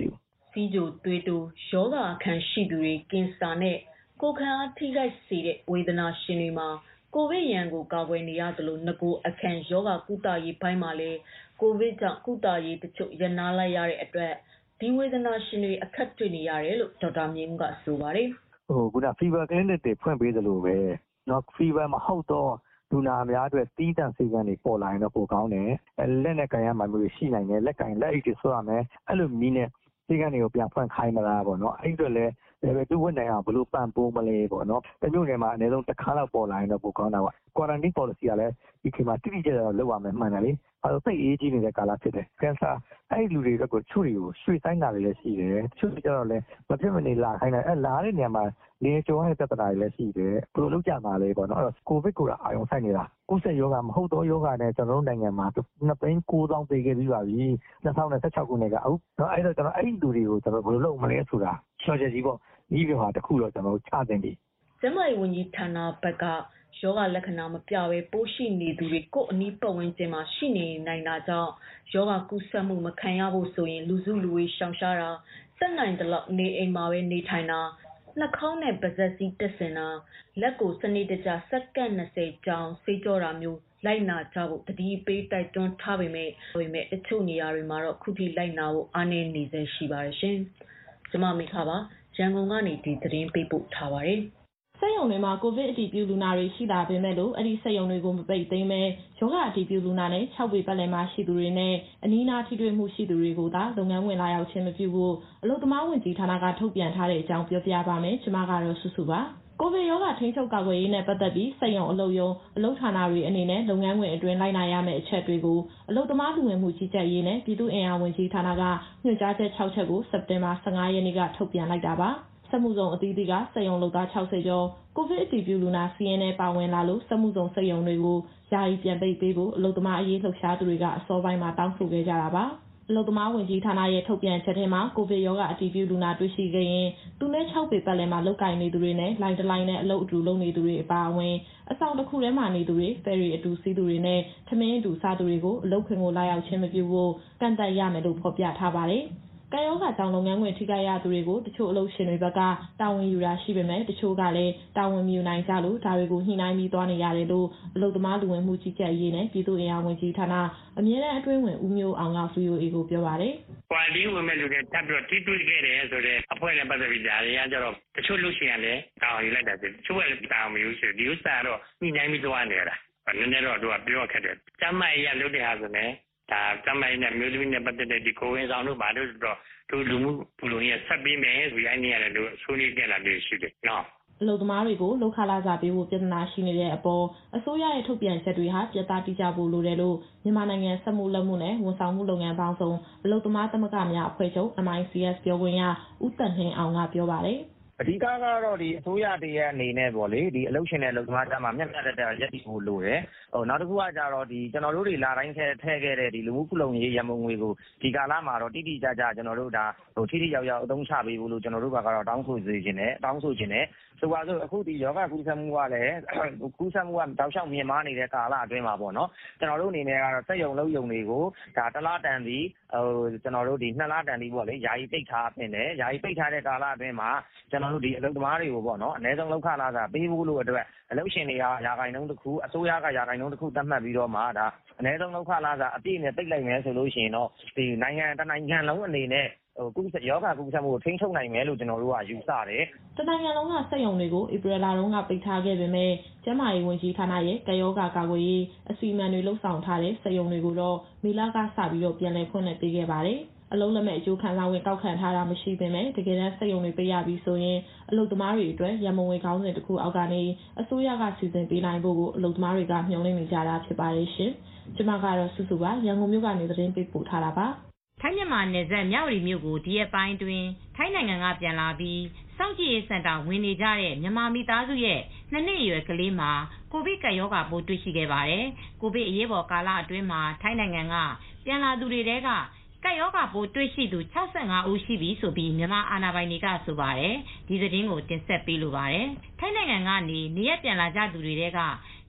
စီးကြိုသွေးတိုးယောဂအခန်းရှိသူတွေကင်ဆာနဲ့ကိုယ်ခံအားထိခိုက်စေတဲ့ဝေဒနာရှင်တွေမှာကိုဗစ်ရန်ကိုကာကွယ်နေရသလိုငကိုအခန်းယောဂကုသရေးဘိုင်းမှာလည်းကိုဗစ်ကြောင့်ကုသရေးတချို့ရနာလိုက်ရတဲ့အတွက်ဒီဝေဒနာရှင်တွေအခက်တွေ့နေရတယ်လို့ဒေါက်တာမြင့်ကဆိုပါတယ်ခုန fever clinic တွေဖွင့်ပေးသလိုပဲเนาะ fever မဟုတ်တော့လူနာများအတွက်တီးတန့်ဆေးကန်းတွေပေါ်လာရင်တော့ပိုကောင်းတယ်လက်နဲ့ကန်ရမှာမျိုးရှိနိုင်တယ်လက်ကန်လက်အိတ်တွေဆွရမယ်အဲ့လိုမီးနဲ့ဆေးကန်းတွေကိုပြန်ဖွင့်ခိုင်းမလားပေါ့เนาะအဲ့အတွက်လည်းတူဝတ်နိုင်အောင်ဘယ်လိုပံ့ပိုးမလဲပေါ့เนาะတမျိုးနယ်မှာအနည်းဆုံးတစ်ခါတော့ပေါ်လာရင်တော့ပိုကောင်းတာပေါ့ quarantine policy ကလည်းဒီခေတ်မှာတိတိကျကျလုပ်ရမယ်မှန်တယ်လေအဲ့တော့သိအေးကြီးနေတဲ့ကာလဖြစ်တယ်ကင်ဆာအဲ့လူတွေတော့ကိုချွေကိုရွှေ့ဆိုင်တာတွေလည်းရှိတယ်ချွေကြတော့လည်းမဖြစ်မနေလာခိုင်းတယ်အဲ့လာတဲ့နေရာမှာလေကြုံရတဲ့ပြဿနာတွေလည်းရှိတယ်ဘယ်လိုလုပ်ကြမှာလဲပေါ့နော်အဲ့တော့ကိုဗစ်ကိုအာရုံစိုက်နေတာကုသယောဂမဟုတ်တော့ယောဂနဲ့ကျွန်တော်တို့နိုင်ငံမှာ2,900,000သေခဲ့ပြီးပါပြီ2016ခုနှစ်ကဟုတ်နော်အဲ့တော့ကျွန်တော်အဲ့ဒီလူတွေကိုကျွန်တော်ဘယ်လိုလုပ်မလဲဆိုတာချော်ချက်ကြီးပေါ့ဒီပြဟာတစ်ခုတော့ကျွန်တော်ချတင်ပြီကျမကြီးဝန်ကြီးဌာနဘက်ကယောဂလက္ခဏာမပြဘဲပိုးရှိနေသူတွေကိုအနီးပတ်ဝန်းကျင်မှာရှိနေနိုင်တာကြောင့်ယောဂကူးစက်မှုမခံရဖို့ဆိုရင်လူစုလူဝေးရှောင်ရှားတာစက်နိုင်တဲ့လောက်နေအိမ်မှာပဲနေထိုင်တာနှာခေါင်းနဲ့ပါးစပ်စီးတက်ဆင်တာလက်ကိုစနစ်တကျစက္ကန့်20ကြောင်းဆေးကြောတာမျိုးလိုက်နာကြဖို့တတိပေးတိုက်တွန်းထားပေမဲ့တချို့နေရာတွေမှာတော့ခုထိလိုက်နာဖို့အားနည်းနေစေရှိပါတယ်ရှင်။ကျမမိခပါရန်ကုန်ကနေဒီသတင်းပေးပို့ထားပါတယ်။စက်ရုံတွေမှာကိုဗစ်အတည်ပြုလူနာတွေရှိတာပေမဲ့လို့အဲ့ဒီစက်ရုံတွေကိုမပိတ်သိမ်းပဲယောဂအတည်ပြုလူနာနဲ့6ပေပတ်လည်မှာရှိသူတွေနဲ့အနီးနားထိတွေ့မှုရှိသူတွေကိုသာလုပ်ငန်းဝင်လာရောက်ခြင်းမပြုဖို့အလုပ်သမားဝန်ကြီးဌာနကထုတ်ပြန်ထားတဲ့အကြောင်းပြောပြပါမယ်။ကျွန်မကတော့စုစုပါ။ကိုဗစ်ရောဂါထိန်းချုပ်ကာကွယ်ရေးနဲ့ပတ်သက်ပြီးစက်ရုံအလုပ်ရုံအလုပ်ဌာနတွေအနေနဲ့လုပ်ငန်းခွင်အတွင်းလိုက်နာရမယ့်အချက်တွေကိုအလုပ်သမားလူဝင်မှုကြီးကြပ်ရေးနဲ့ပြည်သူ့အင်အားဝန်ကြီးဌာနကညွှန်ကြားချက်6ချက်ကိုစက်တင်ဘာ15ရက်နေ့ကထုတ်ပြန်လိုက်တာပါ။စက်မှုဇုံအသီးသီးကစက်ရုံလုပ်သား60ကျော်ကိုဗစ်အတည်ပြုလူနာစီးရင်နဲ့ပါဝင်လာလို့စက်မှုဇုံစက်ရုံတွေကိုယာယီပြန်ပိတ်ပေးဖို့အလုပ်သမားအရေးလှုပ်ရှားသူတွေကအစောပိုင်းမှာတောင်းဆိုခဲ့ကြတာပါအလုပ်သမားဝန်ကြီးဌာနရဲ့ထုတ်ပြန်ချက်ထဲမှာကိုဗစ်ရောဂါအတည်ပြုလူနာတွေ့ရှိခဲ့ရင်သူနဲ့6ပေပတ်လည်မှာလုပ်ကိုင်နေသူတွေနဲ့လိုင်းတလိုင်းနဲ့အလုပ်အတူလုပ်နေသူတွေအပါအဝင်အဆောင်တစ်ခုထဲမှာနေသူတွေဖယ်ရီအတူစီးသူတွေနဲ့ထမင်းအတူစားသူတွေကိုအလုပ်ခွင်ကိုလာရောက်ခြင်းမပြုဖို့ကန့်သတ်ရမယ်လို့ဖော်ပြထားပါတယ်ကံရောဂါကြောင့်လုပ်ငန်းခွင်ထိခိုက်ရသူတွေကိုတချို့အလုပ်ရှင်တွေဘက်ကတာဝန်ယူတာရှိပေမဲ့တချို့ကလည်းတာဝန်မယူနိုင်ကြလို့ဒါတွေကိုညှိနှိုင်းပြီးသွားနေရတယ်လို့အလုပ်သမားလူဝင်မှုကြီးကြပ်ရေးနဲ့ပြည်သူ့အင်အားဝန်ကြီးဌာနအမြဲတမ်းအတွင်းဝင်ဦးမျိုးအောင်က VOA ကိုပြောပါတယ်။ကွာဒီဝင်မဲ့လူတွေတပ်ပြီးတော့တီးတွေ့ခဲ့တယ်ဆိုတော့အဖွဲ့နဲ့ပတ်သက်ပြီးဒါတွေကကျတော့တချို့လူရှင်ကလည်းတာဝန်ယူလိုက်တာတချို့ကလည်းတာဝန်မယူဆိုဒီဥစ္စာတော့ညှိနှိုင်းပြီးသွားနေတာ။နည်းနည်းတော့သူကပြောခက်တယ်။ကျမ်းမာရေးရလုပ်တဲ့ဟာဆိုရင်ဒါကျမ်းမာရေးနဲ့မျိုးသမီးနဲ့ပတ်သက်တဲ့ဒီကိုဝင်ဆောင်တို့ဘာလို့ဆိုတော့သူလူမှုပူလုံရဆက်ပြီးမယ်ဆိုရိုင်းနေရတယ်လို့ဆိုနေကြတာမျိုးရှိတယ်နော်အလုပ်သမားတွေကိုလောက်ခလာစားပေးဖို့ပြည်ထနာရှိနေတဲ့အပေါ်အစိုးရရဲ့ထုတ်ပြန်ချက်တွေဟာပြသတိကျဖို့လိုတယ်လို့မြန်မာနိုင်ငံစက်မှုလက်မှုနဲ့ဝန်ဆောင်မှုလုပ်ငန်းပေါင်းစုံအလုပ်သမားသမဂ္ဂများအဖွဲ့ချုပ် MICS ပြောခွင့်ရဦးတန်နှင်းအောင်ကပြောပါတယ်အဓိကကတော့ဒီအစိုးရတည်းရဲ့အနေနဲ့ပေါ့လေဒီအလုပ်ရှင်နဲ့အလုပ်သမားကြားမှာမျက်နှာတက်တက်ရက်တည်ဖို့လိုတယ်။နောက်တစ်ခုကကြတော့ဒီကျွန်တော်တို့တွေလာတိုင်းထည့်ခဲ့တဲ့ဒီလူမှုဖူလုံရေးရမုံငွေကိုဒီကာလမှာတော့တိတိကျကျကျွန်တော်တို့ဒါထိထိရောက်ရောက်အသုံးချပေးဖို့လို့ကျွန်တော်တို့ကတော့တောင်းဆိုခြင်းနဲ့ဆိုပါစို့အခုဒီယောဂကူးစက်မှုကလည်းကူးစက်မှုကတောက်လျှောက်မြင့်မားနေတဲ့ကာလအတွင်းမှာပေါ့နော်ကျွန်တော်တို့အနေနဲ့ကတော့စက်ရုံလုပ်ရုံတွေကိုဒါတစ်လတန်ပြီးကျွန်တော်တို့ဒီ2လတန်ပြီးပေါ့လေယာယီပိတ်ထားပြင်တယ်ယာယီပိတ်ထားတဲ့ကာလအတွင်းမှာကျွန်တော်တို့ဒီအလုပ်သမားတွေကိုပေါ့နော်အနည်းဆုံးလောက်ခလာတာပေးဖို့လို့အတွက်အလုပ်ရှင်တွေကရာခိုင်နှုန်းတစ်ခုအစိုးရကရာခိုင်နှုန်းတစ်ခုသတ်မှတ်ပြီးတော့မှဒါအနည်းဆုံးလောက်ခလာတာအပြည့်နဲ့ပိတ်လိုက်မယ်ဆိုလို့ရှိရင်တော့ဒီနိုင်ငံလုံးအနေနဲ့ကုသယောဂကူးစက်မှုကိုထိန်းချုပ်နိုင်မယ်လို့ကျွန်တော်တို့ကယူဆတယ်။တနိုင်ငံလုံးကစက်ရုံတွေကိုဧပြီလတုန်းကပိတ်ထားခဲ့ပေမဲ့ကျန်းမာရေးဝန်ကြီးဌာနရဲ့ကယောဂကာကွယ်ရေးအစီအမံတွေလှုပ်ဆောင်ထားတဲ့စက်ရုံတွေကိုတော့မေလကစပြီးတော့ပြန်လည်ဖွင့်လှစ်ပေးခဲ့ပါတယ်။အလုံးလက်မဲ့အကျိုးခံစားဝင်ကောက်ခံထားတာမရှိပေမဲ့တကယ်တမ်းစက်ရုံတွေပိတ်ရပြီးဆိုရင်အလုပ်သမားတွေအတွက်ရမုံငွေကောင်းစဉ်တစ်ခုအောက်ကနေအစိုးရကစီစဉ်ပေးနိုင်ဖို့ကိုအလုပ်သမားတွေကမျှော်လင့်နေကြတာဖြစ်ပါတယ်ရှင်။ကျွန်မကတော့စုစုပါရန်ကုန်မြို့ကနေသတင်းပေးပို့ထားတာပါ။ထိုင်းမြန်မာနယ်စပ်မြဝတီမြို့ကိုဒီရက်ပိုင်းတွင်ထိုင်းနိုင်ငံကပြန်လာပြီးစောင့်ကြည့်ရေးစင်တာဝင်နေကြတဲ့မြန်မာမိသားစုရဲ့2နှစ်အရွယ်ကလေးမှာကိုဗစ်ကပ်ရောဂါပိုးတွေ့ရှိခဲ့ပါတယ်။ကိုဗစ်အရေးပေါ်ကာလအတွင်းမှာထိုင်းနိုင်ငံကပြန်လာသူတွေထဲကကပ်ရောဂါပိုးတွေ့ရှိသူ65ဦးရှိပြီဆိုပြီးမြန်မာအာဏာပိုင်တွေကဆိုပါတယ်။ဒီသတင်းကိုတင်ဆက်ပေးလိုပါတယ်။ထိုင်းနိုင်ငံကနေရက်ပြန်လာကြသူတွေထဲကက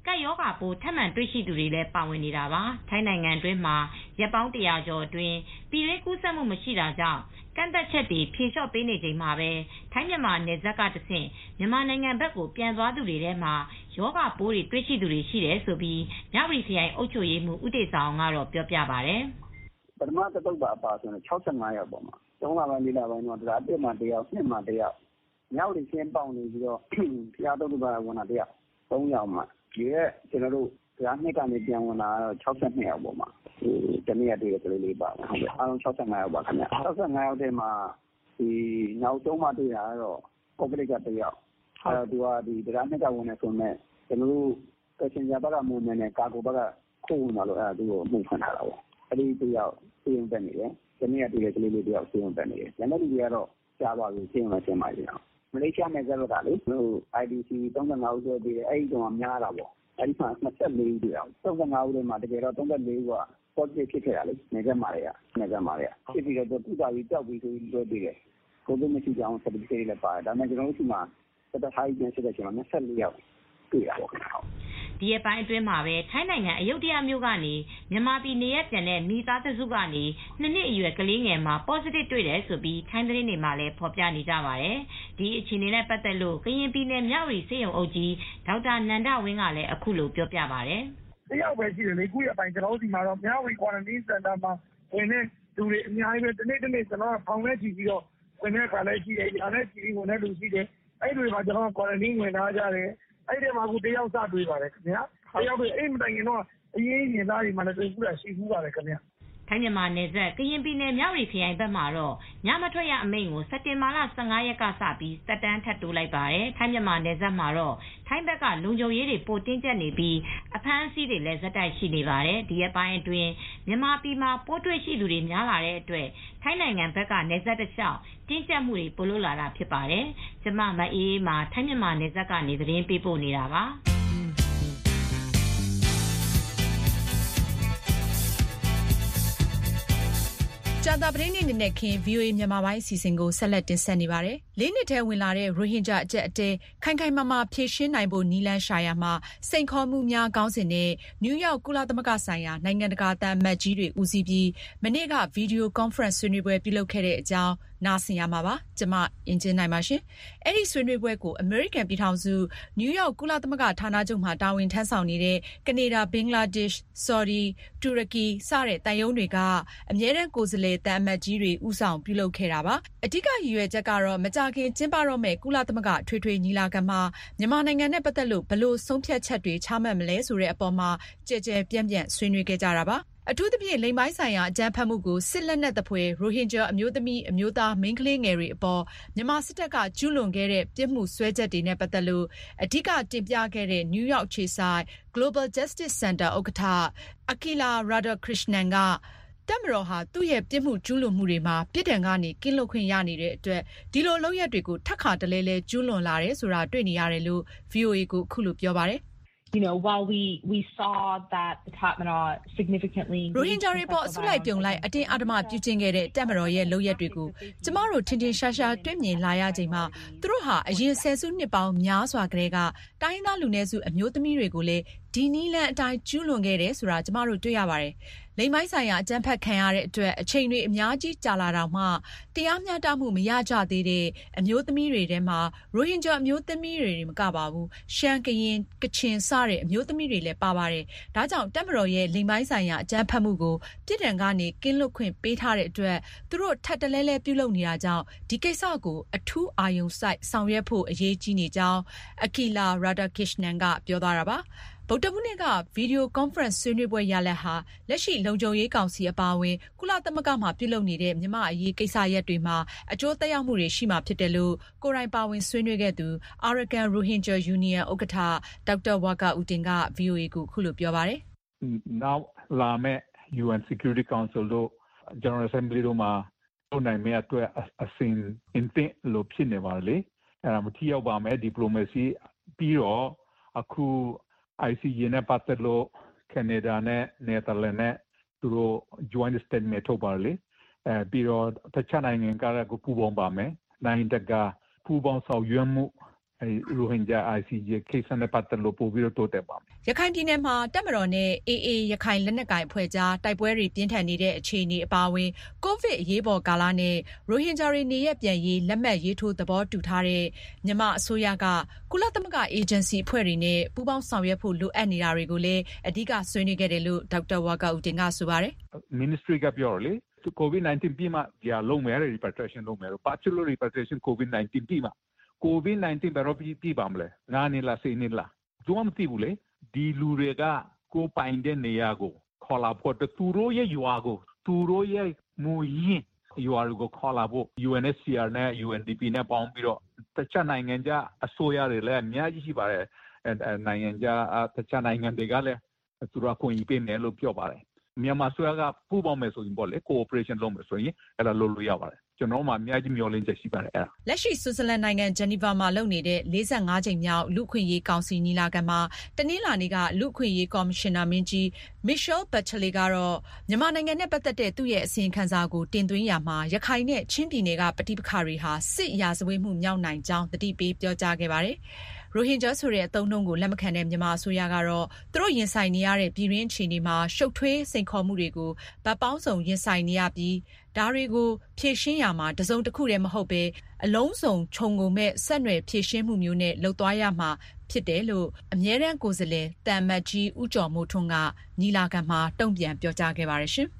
ကပ်ရောဂါပိုးထပ်မံတွေ့ရှိသူတွေလည်းပါဝင်နေတာပါထိုင်းနိုင်ငံအတွင်းမှာရက်ပေါင်း100ကျော်အတွင်းပြည်တွင်းကူးစက်မှုမရှိတာကြောင့်ကန့်သက်ချက်တွေဖြေလျှော့ပေးနေချိန်မှာပဲထိုင်းမြန်မာနယ်စပ်ကတဆင့်မြန်မာနိုင်ငံဘက်ကိုပြန်သွားသူတွေထဲမှာယောဂပိုးတွေတွေ့ရှိသူတွေရှိတယ်ဆိုပြီးမြဝတီခရိုင်အုပ်ချုပ်ရေးမှူးဦးတေဆောင်ကတော့ပြောပြပါတယ်ပထမတစ်သုတ်ပါအပါဆိုရင်65ယောက်ပေါ့မှာ3လပိုင်း4လပိုင်းတော့ဒါအစ်မှ1ယောက်2မှ1ယောက်မြောက်ရှင်းပေါင်နေပြီးတော့ဖျားတော့ဘာဝင်တာ1ယောက်3ယောက်မှဒီကကျွန်တော်တို့ဒါနှစ်ကနေပြန်ဝင်လာတော့62ယောက်ပေါ့မှာဒီနေ့တည်းကလေးလေးပါဟုတ်ကဲ့အားလုံး65ယောက်ပါခင်ဗျ65ယောက်တည်းမှာဒီနောက်ဆုံးမှတွေ့တာတော့ကော့ပလစ်က1ယောက်အဲသူကဒီဒါနှစ်ကဝင်နေဆိုမဲ့ကျွန်တော်တို့ကချင်ကြဘက်ကမူနေနဲ့ကာကိုဘက်ကခိုးဝင်လာလို့အဲသူကိုမှုဖွင့်လာတာပေါ့အဲ့ဒီ1ယောက်စီးရင်တက်နေတယ်ဒီနေ့တည်းကလေးလေး1ယောက်စီးရင်တက်နေတယ်ကျန်တဲ့လူတွေကတော့ကြားပါပြီစီးရင်မဆင်းပါဘူးမလေးရှားနယ်စပ်ကလေဟို IDC 35ဦးဆိုပြီးတယ်အဲ့ဒီတော့များတာပေါ့အဲ့ဒီမှာ24ဦးတွေ့အောင်35ဦးထဲမှာတကယ်တော့34ဦးက positive ဖြစ်ခဲ့တာလေနယ်စပ်မှာတွေကဖြစ်ပြီးတော့သူ့ပါပြီးကြောက်ပြီးဆိုပြီးပြောပြီးတယ်ကိုယ်ကမရှိကြအောင် certificate လည်းပါတယ်ဒါပေမဲ့ကျွန်တော်တို့ဒီမှာသက်သက် high ပြန်စစ်တဲ့ချိန်မှာ24ယောက်တွေ့ရပါတော့ဒီအပိုင်းအတွင်းမှာပဲထိုင်းနိုင်ငံအယုဒ္ဓယမြို့ကနေမြန်မာပြည်နေရပြန်တဲ့မိသားစုကနေ2နှစ်အရွယ်ကလေးငယ်မှာ positive တွေ့တယ်ဆိုပြီးထိုင်းသတင်းတွေမှာလည်းဖော်ပြနေကြပါတယ်ဒီအခြေအနေနဲ့ပတ်သက်လို့ကရင်ပြည်နယ်မြဝတီစေယုံအုပ်ကြီးဒေါက်တာနန္ဒဝင်းကလည်းအခုလိုပြောပြပါတယ်တယောက်ပဲရှိတယ်လေခုရပိုင်းကျွန်တော်တို့ဒီမှာတော့မြဝတီ quarantine center မှာဝင်နေလူတွေအများကြီးပဲဒီနေ့ကျွန်တော်ဖောင်နဲ့ကြည့်ပြီးတော့ဝင်တဲ့ခါလည်းရှိတယ်ညာနဲ့ကြည့်ပြီးဝင်တဲ့လူရှိတယ်အဲ့ဒီမှာကျွန်တော် quarantine ဝင်လာကြတယ်အဲ့ဒီမှာအခုတယောက်စတွေ့ပါတယ်ခင်ဗျာတယောက်ပဲအိမ်မတိုင်ခင်တော့အရေးကြီးသားတွေမှလည်းတွေ့ဘူးတာရှိဘူးပါတယ်ခင်ဗျာထိုင်းမြန်မာနယ်စပ်ကရင်ပြည်နယ်မြဝတီခရိုင်ဘက်မှာတော့ညမထွက်ရအမိန့်ကိုစက်တင်ဘာလ15ရက်ကစပြီးသက်တမ်းထပ်တိုးလိုက်ပါတယ်ထိုင်းမြန်မာနယ်စပ်မှာတော့ထိုင်းဘက်ကလုံခြုံရေးတွေပိုတင်းကျပ်နေပြီးအဖမ်းအဆီးတွေလည်းဇက်တိုက်ရှိနေပါတယ်ဒီအပိုင်းအတွင်းမြန်မာပြည်မှာပိုးတွေ့ရှိသူတွေများလာတဲ့အတွက်ထိုင်းနိုင်ငံဘက်ကနယ်စပ်တစ်လျှောက်တင်းကျပ်မှုတွေပိုလို့လာတာဖြစ်ပါတယ်ကျမမအေးမှာထိုင်းမြန်မာနယ်စပ်ကနေသတင်းပေးပို့နေတာပါကြာသပတေးနေ့နဲ့ခင် VOA မြန်မာပိုင်းအစီအစဉ်ကိုဆက်လက်တင်ဆက်နေပါတယ်။၄နှစ်ထဲဝင်လာတဲ့ရိုဟင်ဂျာအကျပ်အတဲခိုင်ခိုင်မာမာဖြေရှင်းနိုင်ဖို့နည်းလမ်းရှာရာမှာစိန်ခေါ်မှုများခေါင်းစဉ်နဲ့နယူးယောက်ကုလသမဂ္ဂဆိုင်ရာနိုင်ငံတကာသံအမတ်ကြီးတွေဦးစီးပြီးမနေ့ကဗီဒီယိုကွန်ဖရင့်ဆွေးနွေးပွဲပြုလုပ်ခဲ့တဲ့အကြောင်းနားဆင်ရမှာပါ။ကျွန်မအင်ဂျင်နိုင်ပါရှင်။အဲ့ဒီဆွေးနွေးပွဲကိုအမေရိကန်ပြည်ထောင်စုနယူးယောက်ကုလသမဂ္ဂဌာနချုပ်မှာတာဝန်ထမ်းဆောင်နေတဲ့ကနေဒါ၊ဘင်္ဂလားဒေ့ရှ်၊ဆော်ဒီ၊တူရကီစတဲ့တန်ယုံတွေကအမြဲတမ်းကိုယ်စားလှယ်တန်အမတ်ကြီးတွေဦးဆောင်ပြုလုပ်ခဲ့တာပါ။အဓိကရည်ရွယ်ချက်ကတော့မကြာခင်ကျင်းပတော့မယ့်ကုလသမဂ္ဂထွေထွေညီလာခံမှာမြန်မာနိုင်ငံနဲ့ပတ်သက်လို့ဘယ်လိုဆုံးဖြတ်ချက်တွေချမှတ်မလဲဆိုတဲ့အပေါ်မှာကြဲကြဲပြန့်ပြန့်ဆွေးနွေးခဲ့ကြတာပါ။အထူးသဖြင့်လိင်ပိုင်းဆိုင်ရာအကြမ်းဖက်မှုကိုစစ်လက်နက်သဖွယ်ရိုဟင်ဂျာအမျိုးသမီးအမျိုးသားမိန်းကလေးငယ်တွေအပေါ်မြန်မာစစ်တပ်ကကျူးလွန်ခဲ့တဲ့ပြစ်မှုစွဲချက်တွေနဲ့ပတ်သက်လို့အဓိကတင်ပြခဲ့တဲ့နယူးယောက်ခြေဆိုင် Global Justice Center ဥက္ကဋ္ဌ Akila Radhakrishnan ကတပ်မတော်ဟာသူ့ရဲ့ပြစ်မှုကျူးလွန်မှုတွေမှာပြစ်ဒဏ်ကနေကင်းလွတ်ခွင့်ရနေတဲ့အတွက်ဒီလိုလုပ်ရက်တွေကိုထပ်ခါတလဲလဲကျူးလွန်လာတယ်ဆိုတာတွေ့နေရတယ်လို့ VOA ကိုအခုလိုပြောပါတယ် You know, while we saw that the Tatmadaw significantly ရိုဟင်ဂျာတွေပေါ်အစုလိုက်ပြုံလိုက်အတင်းအဓမ္မပြုကျင့်ခဲ့တဲ့တပ်မတော်ရဲ့လုပ်ရက်တွေကိုကျမတို့ထင်ထင်ရှားရှားတွေ့မြင်လာရချိန်မှာသူတို့ဟာအရင်ဆယ်စုနှစ်ပေါင်းများစွာကတည်းကတိုင်းသားလူနည်းစုအမျိုးသမီးတွေကိုလည်းဒီနည်းလမ်းအတိုင်းကျူးလွန်ခဲ့တယ်ဆိုတာကျမတို့တွေ့ရပါတယ်။လိင်ပိုင်းဆိုင်ရာအကြမ်းဖက်ခံရတဲ့အတွက်အချိန်တွေအများကြီးကြာလာတော့မှတရားမျှတမှုမရကြသေးတဲ့အမျိုးသမီးတွေထဲမှာရိုဟင်ဂျာအမျိုးသမီးတွေမကပါဘူး။ရှမ်းကရင်ကချင်စတဲ့အမျိုးသမီးတွေလည်းပါပါတယ်။ဒါကြောင့်တပ်မတော်ရဲ့လိင်ပိုင်းဆိုင်ရာအကြမ်းဖက်မှုကိုပြစ်ဒဏ်ကနေကင်းလွတ်ခွင့်ပေးထားတဲ့အတွက်သူတို့ထပ်တလဲလဲပြုလုပ်နေတာကြောင့်ဒီကိစ္စကိုအထူးအာရုံစိုက်ဆောင်ရွက်ဖို့အရေးကြီးနေကြောင်း Akila Radhakrishnan ကပြောသွားတာပါ။ဗုဒ္ဓဘုနေ့ကဗီဒီယိုကွန်ဖရင့်ဆွေးနွေးပွဲရလဒ်ဟာလက်ရှိလုံခြုံရေးကောင်စီအပါအဝင်ကုလသမဂ္ဂမှပြုလုပ်နေတဲ့မြန်မာအရေးကိစ္စရပ်တွေမှာအကျိုးသက်ရောက်မှုတွေရှိမှာဖြစ်တယ်လို့ကိုယ်တိုင်ပါဝင်ဆွေးနွေးခဲ့သူ Arakan Rohingya Union ဥက္ကဋ္ဌဒေါက်တာဝါကာဦးတင်က VOA ကိုခုလိုပြောပါတယ်။ Now လာမယ့် UN Security Council တို့ General Assembly တို့မှာလုပ်နိုင်မယ့်အတွက်အစဉ်အသင့်လို့ဖြစ်နေပါလေ။အဲ့ဒါမထီရောက်ပါမယ် diplomacy ပြီးတော့အခု ICJ နဲ့ပတ်သက်လို့ကနေဒါနဲ့နယ်သာလန်နဲ့သူတို့ joint statement ထုတ်ပါလေပြီးတော့တခြားနိုင်ငံကလည်းပူးပေါင်းပါမယ်နိုင်ငံတကာပူးပေါင်းဆောင်ရွက်မှုရိုဟင်ဂျာ ICJ ကိစ္စနဲ့ပတ်သက်လို့ပို့ပြီးတော့တိုးတက်ပါမယ်။ရခိုင်ပြည်နယ်မှာတပ်မတော်နဲ့ AA ရခိုင်လက်နက်ကိုင်အဖွဲ့ကြားတိုက်ပွဲတွေပြင်းထန်နေတဲ့အခြေအနေအပါအဝင်ကိုဗစ်အရေးပေါ်ကာလနဲ့ရိုဟင်ဂျာတွေနေရပ်ပြန်ရေးလက်မှတ်ရေးထိုးသဘောတူထားတဲ့မြန်မာအစိုးရကကုလသမဂ္ဂအေဂျင်စီအဖွဲ့တွေနဲ့ပူးပေါင်းဆောင်ရွက်ဖို့လိုအပ်နေတာတွေကိုလည်းအဓိကဆွေးနွေးခဲ့တယ်လို့ဒေါက်တာဝါကာဦးတင်ကဆိုပါတယ်။ Ministry ကပြောလေCOVID-19 ပြီးမှကြာလုံးမယ် repatriation လုံးမယ် partial repatriation COVID-19 ပြီးမှCOVID-19 ဘယ်တော့ပြီးပါမလဲ9နှစ်လား10နှစ်လားသူမှမသိဘူးလေဒီလူတွေကကိုပိုင်တဲ့နေရာကိုခေါ်လာဖို့သူတို့ရဲ့ရွာကိုသူတို့ရဲ့မူရင်းရွာကိုခေါ်လာဖို့ UNHCR နဲ့ UNDP နဲ့ပေါင်းပြီးတော့တခြားနိုင်ငံခြားအစိုးရတွေလည်းအများကြီးရှိပါတယ်နိုင်ငံခြားတခြားနိုင်ငံတွေကလည်းသူတို့အခွင့်အရေးပေးမယ်လို့ပြောပါတယ်မြန်မာအစိုးရကပူးပေါင်းမယ်ဆိုရင်ပေါ့လေ cooperation လုပ်မယ်ဆိုရင်အဲ့ဒါလုပ်လို့ရပါတယ်ကျွန်တော်မှအများကြီးမျှော်လင့်ချက်ရှိပါတယ်အဲ့ဒါလက်ရှိဆွစ်ဇာလန်နိုင်ငံဂျနီဗာမှာလုပ်နေတဲ့45ကြိမ်မြောက်လူခွင့်ရေးကောင်စီညီလာခံမှာတနင်္လာနေ့ကလူခွင့်ရေးကော်မရှင်နာမင်းကြီး Michelle Bachelet ကတော့မြန်မာနိုင်ငံနဲ့ပတ်သက်တဲ့သူ့ရဲ့အစီရင်ခံစာကိုတင်သွင်းရာမှာရခိုင်နဲ့ချင်းပြည်နယ်ကပဋိပက္ခတွေဟာစစ်ရာဇဝတ်မှုမြောက်နိုင်ကြောင်းသတိပေးပြောကြားခဲ့ပါတယ်ရိုဟင်ဂျာဆိုတဲ့အသုံးအနှုန်းကိုလက်မခံတဲ့မြန်မာအစိုးရကတော့သူတို့ရင်ဆိုင်နေရတဲ့ပြည်တွင်းအခြေအနေမှာရှုပ်ထွေးစိန်ခေါ်မှုတွေကိုဗတ်ပေါင်းစုံရင်ဆိုင်နေရပြီးဒါတွေကိုဖြေရှင်းရမှာတစုံတစ်ခုတည်းမဟုတ်ပဲအလုံးစုံခြုံငုံမဲ့ဆက်နွယ်ဖြေရှင်းမှုမျိုးနဲ့လှုပ်သွားရမှာဖြစ်တယ်လို့အမြဲတမ်းကိုယ်စားလှယ်တန်မတ်ကြီးဦးကျော်မိုးထွန်းကညီလာခံမှာတုံ့ပြန်ပြောကြားခဲ့ပါတယ်ရှင်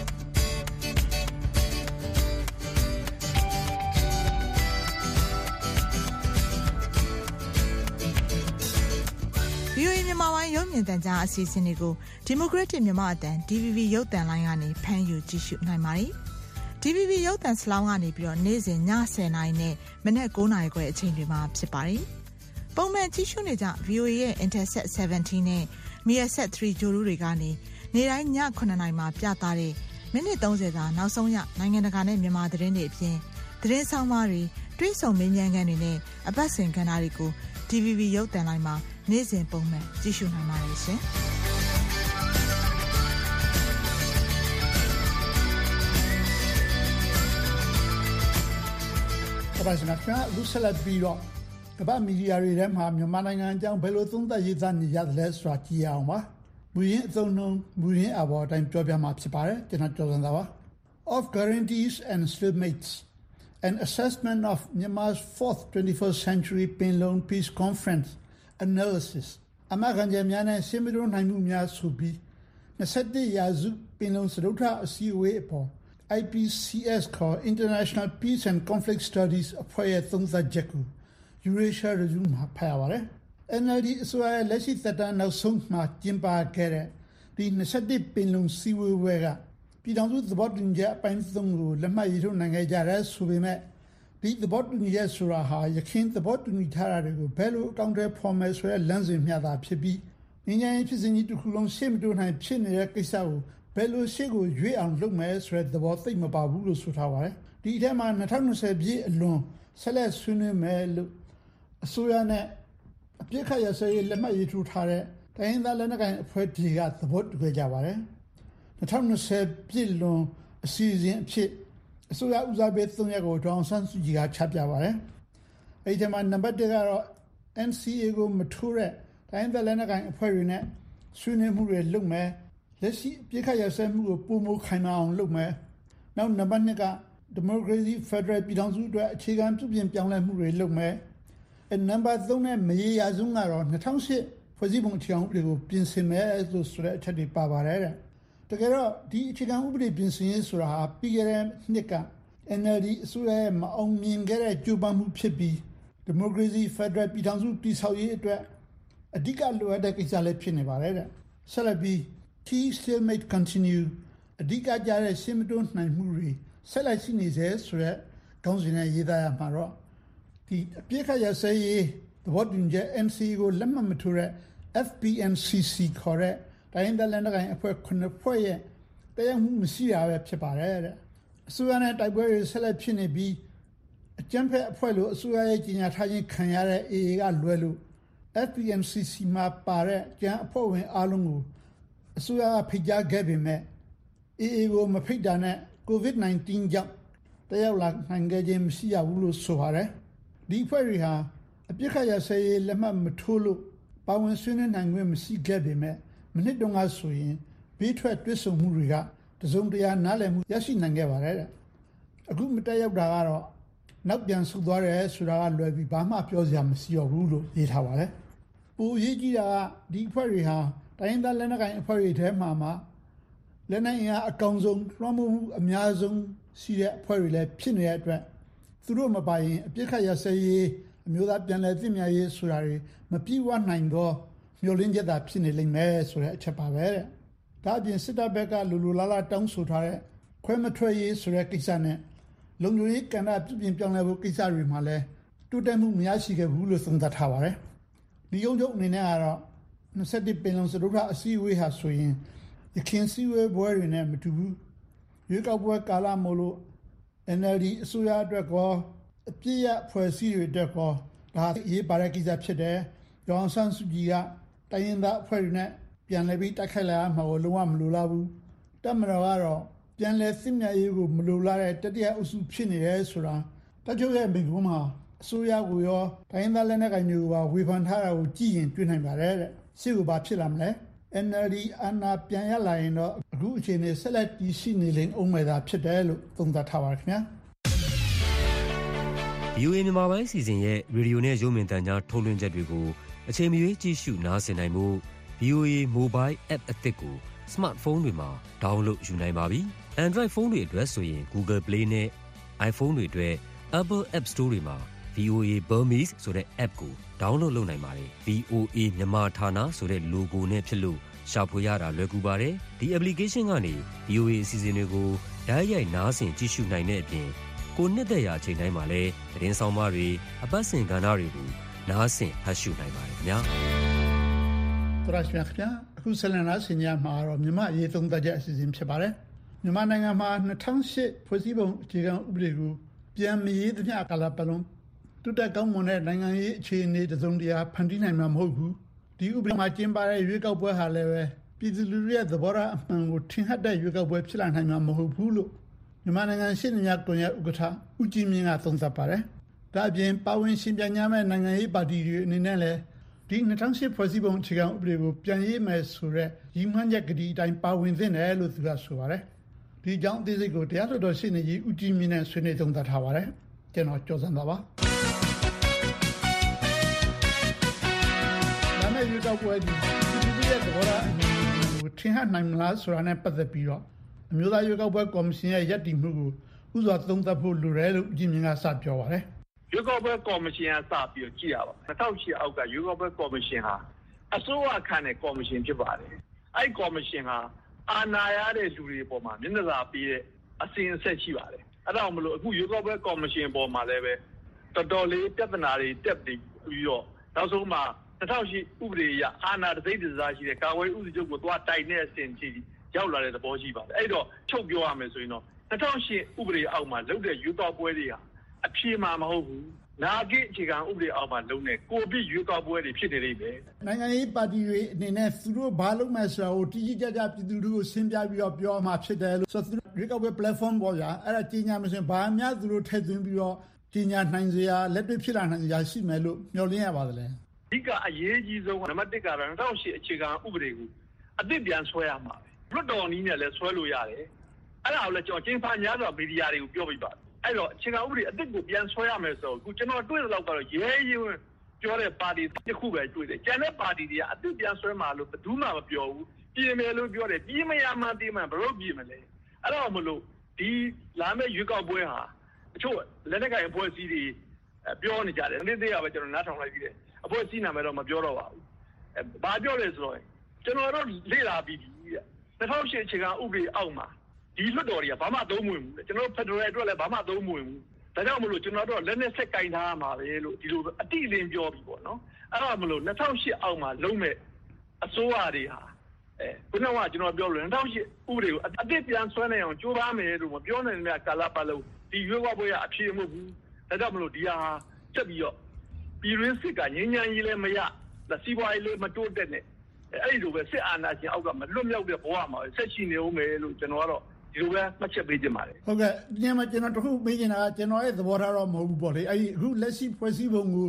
မြန်မာဝိုင်းရုပ်မြင်သံကြားအစီအစဉ်တွေကိုဒီမိုကရက်တစ်မြန်မာအသံ DVB ရုပ်သံလိုင်းကနေဖမ်းယူကြည့်ရှုနိုင်ပါတယ်။ DVB ရုပ်သံစလောင်းကနေပြီးတော့နေ့စဉ်ည10:00နာရီနဲ့မနက်9:00နာရီခွဲအချိန်တွေမှာဖြစ်ပါတယ်။ပုံမှန်ကြည့်ရှုနေကြ VOA ရဲ့ Intelsat 17နဲ့ Measat 3 ကြိုးတွေကနေနေ့တိုင်းည9:00နာရီမှာပြသတဲ့မိနစ်30သာနောက်ဆုံးရနိုင်ငံတကာနဲ့မြန်မာသတင်းတွေအပြင်သတင်းဆောင်မတွေတွဲဆုံမေးမြန်းခန်းတွေနဲ့အပတ်စဉ်ကဏ္ဍတွေကို DVB ရုပ်သံလိုင်းမှာနေ့စဉ်ပုံမှန်ကြည့်ရှုနိုင်ပါတယ်ရှင်။ကမ္ဘာ့စနစ်ကလူဆက်လက်ပြီးတော့ကမ္ဘာမီဒီယာတွေထဲမှာမြန်မာနိုင်ငံအကြောင်းဘယ်လိုသုံးသပ်ရေးသားနေကြသလဲဆိုတာကြည့်ရအောင်ပါ။မူရင်းအသုံးနှုန်းမူရင်းအပေါ်အတိုင်းပြောပြမှာဖြစ်ပါတယ်။ကျွန်တော်ကျော်စံသာပါ။ Of guarantees and stalemates an assessment of Myanmar's 4th 21st century Penlong Peace Conference analysis အမကန်ကြများနဲ့ရှင်းပြလို့နိုင်မှုများဆိုပြီး21ရာစုပင်လုံစတုထအစည်းအဝေးအပေါ် IPCS ခေါ် International Peace and Conflict Studies အဖွဲ့ရဲ့သုံးသပ်ချက်ကို Eurasia Review မှာဖတ်ရပါတယ်။ NLD အစိုးရရဲ့လက်ရှိသက်တမ်းနောက်ဆုံးမှာကျင်းပခဲ့တဲ့ဒီ21ပင်လုံစည်းဝေးပွဲကပြည်ထောင်စုသဘောတူညီချက်အပိုင်း3ကိုလက်မှတ်ရေးထိုးနိုင်ခဲ့ကြတဲ့ဆိုပေမဲ့ဒီသဘောတူညီချက်ဆိုတာဟာရခိုင်သဘောတူညီထားတာတွေကိုဘယ်လိုအကောင့်တွေဖော်မယ်ဆိုတဲ့လမ်းစဉ်မျှတာဖြစ်ပြီးငြိမ်းချမ်းရေးဖြစ်စဉ်ကြီးတစ်ခုလုံးရှေ့မတိုးနိုင်ဖြစ်နေတဲ့ကိစ္စကိုဘယ်လိုရှေ့ကိုရွေ့အောင်လုပ်မယ်ဆိုတဲ့သဘောသိမပါဘူးလို့ဆိုထားပါတယ်ဒီအထက်မှာ2020ပြည့်အလွန်ဆက်လက်ဆွေးနွေးမယ်လို့အစိုးရနဲ့အပြစ်ခတ်ရစရေးလက်မှတ်ရေးထိုးထားတဲ့တိုင်းဒေသလက်နက်ကိုင်အဖွဲ့တွေကသဘောတူခဲ့ကြပါတယ်2020ပြည့်လွန်အစီအစဉ်အဖြစ်အစိုးရဦးစားပေး3ရက်ကိုဒေါအောင်ဆန်းစုကြည်ကချပြပါတယ်။အဲဒီမှာနံပါတ်1ကတော့ NCA ကိုမထိုးတဲ့တိုင်းဒေသလက်နက်ကိုင်အဖွဲ့တွေနဲ့ဆွေးနွေးမှုတွေလုပ်မယ်။လက်ရှိအပြစ်ခတ်ရစမှုကိုပုံမခိုင်မာအောင်လုပ်မယ်။နောက်နံပါတ်2က Democracy Federal ပြည်ထောင်စုအတွက်အခြေခံပြုပြင်ပြောင်းလဲမှုတွေလုပ်မယ်။နံပါတ်3နဲ့မရေရာဆုံးကတော့2008ဖွဲ့စည်းပုံအခြေခံဥပဒေကိုပြင်ဆင်မယ်လို့ဆိုတဲ့အချက်တွေပါပါတယ်တဲ့။တကယ်တော့ဒီအခြေခံဥပဒေပြင်ဆင်ရေးဆိုတာဟာပြီးခဲ့တဲ့နှစ်က NLD အစိုးရရဲ့မအောင်မြင်ခဲ့တဲ့ကြိုးပမ်းမှုဖြစ်ပြီး Democracy Federal ပြည်ထောင်စုတည်ဆောက်ရေးအတွက်အဓိကလိုအပ်တဲ့ကိစ္စလည်းဖြစ်နေပါတယ်တဲ့။ဆက်လက်ပြီး Key stalemate continue အဓိကကြတဲ့ရှင်းမတိုးနိုင်မှုတွေဆက်လက်ရှိနေစေဆိုတဲ့ခေါင်းစဉ်နဲ့ရေးသားရမှာတော့ဒီအပြစ်ခတ်ရစရေးသဘောတူညီချက် NCA ကိုလက်မှတ်မထိုးတဲ့ FPNCC ခေါ်တဲ့တိုင်းဒေသလက်နက်ကိုင်အဖွဲ့9ဖွဲ့ရဲ့တရားမှုမရှိတာပဲဖြစ်ပါတယ်တဲ့အစိုးရနဲ့တိုက်ပွဲတွေဆက်လက်ဖြစ်နေပြီးအကြမ်းဖက်အဖွဲ့လို့အစိုးရရဲ့ကြီးညာထားခြင်းခံရတဲ့ AA ကလွဲလို့ FPNCC မှာပါတဲ့ကျန်းအဖွဲ့ဝင်အားလုံးကိုအစိုးရကဖိတ်ကြားခဲ့ပေမဲ့ AA ကိုမဖိတ်တာနဲ့ COVID-19 ကြောင့်တယောက်လာနိုင်ခဲ့ခြင်းမရှိရဘူးလို့ဆိုပါတယ်ဒီအဖွဲ့တွေဟာအပြစ်ခတ်ရစရေးလက်မှတ်မထိုးလို့ပါဝင်ဆွေးနွေးနိုင်ခွင့်မရှိခဲ့ပေမဲ့မနစ်တုန်းကဆိုရင်ဘေးထွက်တွစ်ဆုံမှုတွေကတစုံတရာနားလည်မှုရရှိနိုင်ခဲ့ပါတယ်တဲ့အခုမတက်ရောက်တာကတော့နောက်ပြန်ဆုတ်သွားတယ်ဆိုတာကလွယ်ပြီးဘာမှပြောစရာမရှိတော့ဘူးလို့ရေးထားပါတယ်ပိုအရေးကြီးတာကဒီအဖွဲ့တွေဟာတိုင်းဒေသလက်နက်ကိုင်အဖွဲ့တွေထဲမှာလက်နက်အင်အားအကောင်ဆုံးလွှမ်းမိုးမှုအများဆုံးရှိတဲ့အဖွဲ့တွေလည်းဖြစ်နေတဲ့အတွက်သူတို့မပါရင်အပြစ်ခတ်ရစရေးအမျိုးသားပြန်လည်သင့်မြတ်ရေးဆိုတာတွေမပြည့်ဝနိုင်တော့မျှော်လင့်ချက်သာဖြစ်နေလိမ့်မယ်ဆိုတဲ့အချက်ပါပဲတဲ့ဒါအပြင်စစ်တပ်ဘက်ကလူလာလာတောင်းဆိုထားတဲ့ခွဲမထွက်ရေးဆိုတဲ့ကိစ္စနဲ့လုံခြုံရေးကဏ္ဍပြည်ပြင်ပြောင်းလဲဖို့ကိစ္စတွေမှာလည်းတိုးတက်မှုမရရှိခဲ့ဘူးလို့သုံးသပ်ထားပါတယ်ဒီရုံးချုပ်အနေနဲ့ကတော့21ပင်လုံစတုထအစည်းအဝေးဟာဆိုရင်ရခင်စည်းဝေးပွဲတွေနဲ့မတူဘူးရွေးကောက်ပွဲကာလမို့လို့ NLD အစိုးရအတွက်ကောအပြည့်ရဖွဲ့စည်းတွေအတွက်ကောဒါရေးပါတဲ့ကိစ္စဖြစ်တယ်။ဒေါ်အောင်ဆန်းစုကြည်ကတိုင်းရင်းသားအဖွဲ့တွေနဲ့ပြန်လည်ပြီးတိုက်ခိုက်လာမှာကိုလုံးဝမလိုလားဘူး။တပ်မတော်ကတော့ပြန်လည်စစ်မြတ်ရေးကိုမလိုလားတဲ့တတိယအုပ်စုဖြစ်နေတယ်ဆိုတာတချို့ရဲ့မိကုံးမှာအစိုးရကိုရောတိုင်းရင်းသားလက်နက်ကိုင်တွေကိုပါဝေဖန်ထားတာကိုကြည့်ရင်တွေ့နိုင်ပါတယ်တဲ့။ရှေ့ကဘာဖြစ်လာမလဲ။ NLD အာဏာပြန်ရလာရင်တော့အခုအချိန်နဲ့ဆက်လက်တည်ရှိနေလိမ့်အောင်မယ်သာဖြစ်တယ်လို့သုံးသပ်ထားပါခင်ဗျာ။ VOA မြန်မာပိုင်းစီစဉ်ရဲ့ရေဒီယိုနဲ့ရုပ်မြင်သံကြားထုတ်လွှင့်ချက်တွေကိုအချိန်မရွေးကြည့်ရှုနားဆင်နိုင်မှု VOA Mobile App အသစ်ကို smartphone တွေမှာ download ယူနိုင်ပါပြီ။ Android ဖုန်းတွေအတွက်ဆိုရင် Google Play နဲ့ iPhone တွေအတွက် Apple App Store တွေမှာ VOA Burmese ဆိုတဲ့ app ကို download လုပ်နိုင်ပါတယ်။ VOA မြန်မာဌာနဆိုတဲ့ logo နဲ့ဖြစ်လို့ရှာဖွေရတာလွယ်ကူပါတယ်။ဒီ application ကနေ VOA အစီအစဉ်တွေကိုတိုက်ရိုက်နားဆင်ကြည့်ရှုနိုင်တဲ့အပြင်ကိုနှစ်သက်ရာအချိန်တိုင်းမှာလည်းသတင်းဆောင်မတွေအပတ်စဉ်ကဏ္ဍတွေကိုနားဆင်ဖတ်ရှုနိုင်ပါတယ်ခင်ဗျာ။ပရရှမြခင်အခုဆက်လက်နားဆင်ကြမှာတော့မြန်မာရေးသုံးသပ်ချက်အစီအစဉ်ဖြစ်ပါတယ်။မြန်မာနိုင်ငံမှာ2008ဖွဲ့စည်းပုံအခြေခံဥပဒေကိုပြန်မရေးသမျှကာလပတ်လုံးတိုးတက်ကောင်းမွန်တဲ့နိုင်ငံရေးအခြေအနေတစုံတရာဖန်တီးနိုင်မှာမဟုတ်ဘူး။ဒီဥပဒေမှာကျင်းပတဲ့ရွေးကောက်ပွဲဟာလည်းပဲပြည်သူလူထုရဲ့သဘောထားအမှန်ကိုထင်ဟပ်တဲ့ရွေးကောက်ပွဲဖြစ်လာနိုင်မှာမဟုတ်ဘူးလို့မြန်မာနိုင်ငံရှေ့နေများကွန်ရက်ဥက္ကဋ္ဌဦးကြည်မြင့်ကသုံးသပ်ပါတယ်။ဒါအပြင်ပါဝင်ရှင်ပြိုင်ကြမဲ့နိုင်ငံရေးပါတီတွေအနေနဲ့လည်းဒီ2008ဖွဲ့စည်းပုံအခြေခံဥပဒေကိုပြန်ရေးမယ်ဆိုတဲ့ရည်မှန်းချက်ကတိအတိုင်းပါဝင်သင့်တယ်လို့သူကဆိုပါတယ်။ဒီကြောင့်အသေးစိတ်ကိုတရားလွှတ်တော်ရှေ့နေကြီးဦးကြည်မြင့်နဲ့ဆွေးနွေးသုံးသပ်ထားပါတယ်။ကျွန်တော်ကျော်စံသာပါ။ဒါနဲ့ရွေးကောက်ပွဲဒီရဲ့သဘောထားအမြင်ကိုထင်ဟပ်နိုင်မလားဆိုတာနဲ့ပတ်သက်ပြီးတော့အမျိုးသားရွေးကောက်ပွဲကော်မရှင်ရဲ့ရည်တည်မှုကိုဥစွာသုံးသပ်ဖို့လိုတယ်လို့အကြည့်မြင်ကစပြောပါတယ်။ရွေးကောက်ပွဲကော်မရှင်ကစပြီးကြည့်ရပါ2008အောက်ကရွေးကောက်ပွဲကော်မရှင်ဟာအစိုးရခန့်တဲ့ကော်မရှင်ဖြစ်ပါတယ်။အဲ့ကော်မရှင်ဟာအာဏာရတဲ့လူတွေပေါ်မှာမျက်နှာသာပေးတဲ့အစဉ်အဆက်ရှိပါတယ်။အဲ့ဒါမလို့အခုရွေးကောက်ပွဲကော်မရှင်ပေါ်မှာလည်းပဲတော်တော်လေးပြဿနာတွေတက်ပြီးတော့နောက်ဆုံးမှာ2008ဥပဒေအရအာဏာတစိမ့်တစားရှိတဲ့ကာဝေးဥပဒေချုပ်ကိုသွားတိုင်တဲ့အစဉ်ကြီးရောက်လာတဲ့သဘောရှိပါတယ်အဲ့တော့ချုပ်ပြောရမယ်ဆိုရင်တော့2008ဥပဒေအောက်မှာလုပ်တဲ့ရွေးကောက်ပွဲတွေဟာအပြည့်မှမဟုတ်ဘူးနာဂိအခြေခံဥပဒေအောက်မှာလုပ်တဲ့ကိုဗစ်ရွေးကောက်ပွဲတွေဖြစ်နေလိမ့်မယ်နိုင်ငံရေးပါတီတွေအနေနဲ့သူတို့ဘာလုပ်မယ်ဆိုတာကိုတိကျကျပြည်သူတို့ကိုရှင်းပြပြီးတော့ပြောမှာဖြစ်တယ်လို့ဆိုတော့ရွေးကောက်ပွဲ platform ပေါ်ရအဲ့ဒါကြီးညာမစင်ဘာများသူတို့ထည့်သွင်းပြီးတော့ကြီးညာနိုင်စရာလက်တွေ့ဖြစ်လာနိုင်စရာရှိမယ်လို့မျှော်လင့်ရပါသလဲအဓိကအရေးကြီးဆုံးနံပါတ်1ကတော့2008အခြေခံဥပဒေကိုအသစ်ပြန်ဆွဲရမှာလွတ်တော်နည်းနဲ့လည်းဆွဲလို့ရတယ်အဲ့ဒါကိုလည်းကျွန်တော်ချင်းဖာများစွာမီဒီယာတွေကိုပြောပြပါအဲ့တော့အခြေခံဥပဒေအသစ်ကိုပြန်ဆွဲရမယ်ဆိုတော့အခုကျွန်တော်တွေ့တဲ့လောက်ကတော့ရဲရဲပြောတဲ့ပါတီတစ်ခုပဲတွေ့တယ်ကျန်တဲ့ပါတီတွေကအသစ်ပြန်ဆွဲမှာလို့ဘယ်သူမှမပြောဘူးပြင်မယ်လို့ပြောတယ်ပြင်မရမှတိမှဘယ်လိုပြင်မလဲအဲ့တော့မလို့ဒီလာမယ့်ရွေးကောက်ပွဲဟာအချို့လက်နက်ကိုင်အဖွဲ့အစည်းတွေပြောနေကြတယ်နေ့တည်းကပဲကျွန်တော်နားထောင်လိုက်ပြီးတယ်အဖွဲ့အစည်းနာမည်တော့မပြောတော့ပါဘူးဘာပြောလဲဆိုတော့ကျွန်တော်တို့လေ့လာပြီးပြီ2008အခြေခံဥပဒေအောက်မှာဒီလွတ်တော်တွေကဘာမှသုံးမဝင်ဘူးကျွန်တော်ဖက်ဒရယ်အတွက်လည်းဘာမှသုံးမဝင်ဘူးဒါကြောင့်မလို့ကျွန်တော်တို့လက်နဲ့ဆက်ကင်ထားမှာပဲလို့ဒီလိုအတိအလင်းပြောပြီးပေါ့နော်အဲ့ဒါမလို့2008အောက်မှာလုံးမဲ့အစိုးရတွေဟာခုနကကျွန်တော်ပြောလို့2008ဥပဒေကိုအတိပြန်ဆွဲနေအောင်ကြိုးပမ်းမယ်လို့မပြောနိုင်တဲ့ကာလပတ်လုံးဒီရွေးကောက်ပွဲကအဖြစ်မဟုတ်ဘူးဒါကြောင့်မလို့ဒီဟာတက်ပြီးတော့ပြည်ရင်းစစ်ကငြိမ်းချမ်းရေးလည်းမရစီးပွားရေးလည်းမတိုးတက်နဲ့အဲ့ဒီလိုပဲစစ်အာဏာရှင်အောက်ကမလွတ်မြောက်တဲ့ဘဝမှာဆက်ရှိနေဦးမယ်လို့ကျွန်တော်ကတော့ဒီလိုပဲမှတ်ချက်ပေးခြင်းပါတယ်ဟုတ်ကဲ့ဒီမှာကျွန်တော်တခုမေးချင်တာကကျွန်တော်ရဲ့သဘောထားတော့မဟုတ်ဘူးပေါ့လေအဲ့ဒီအခုလက်ရှိဖွဲ့စည်းပုံကို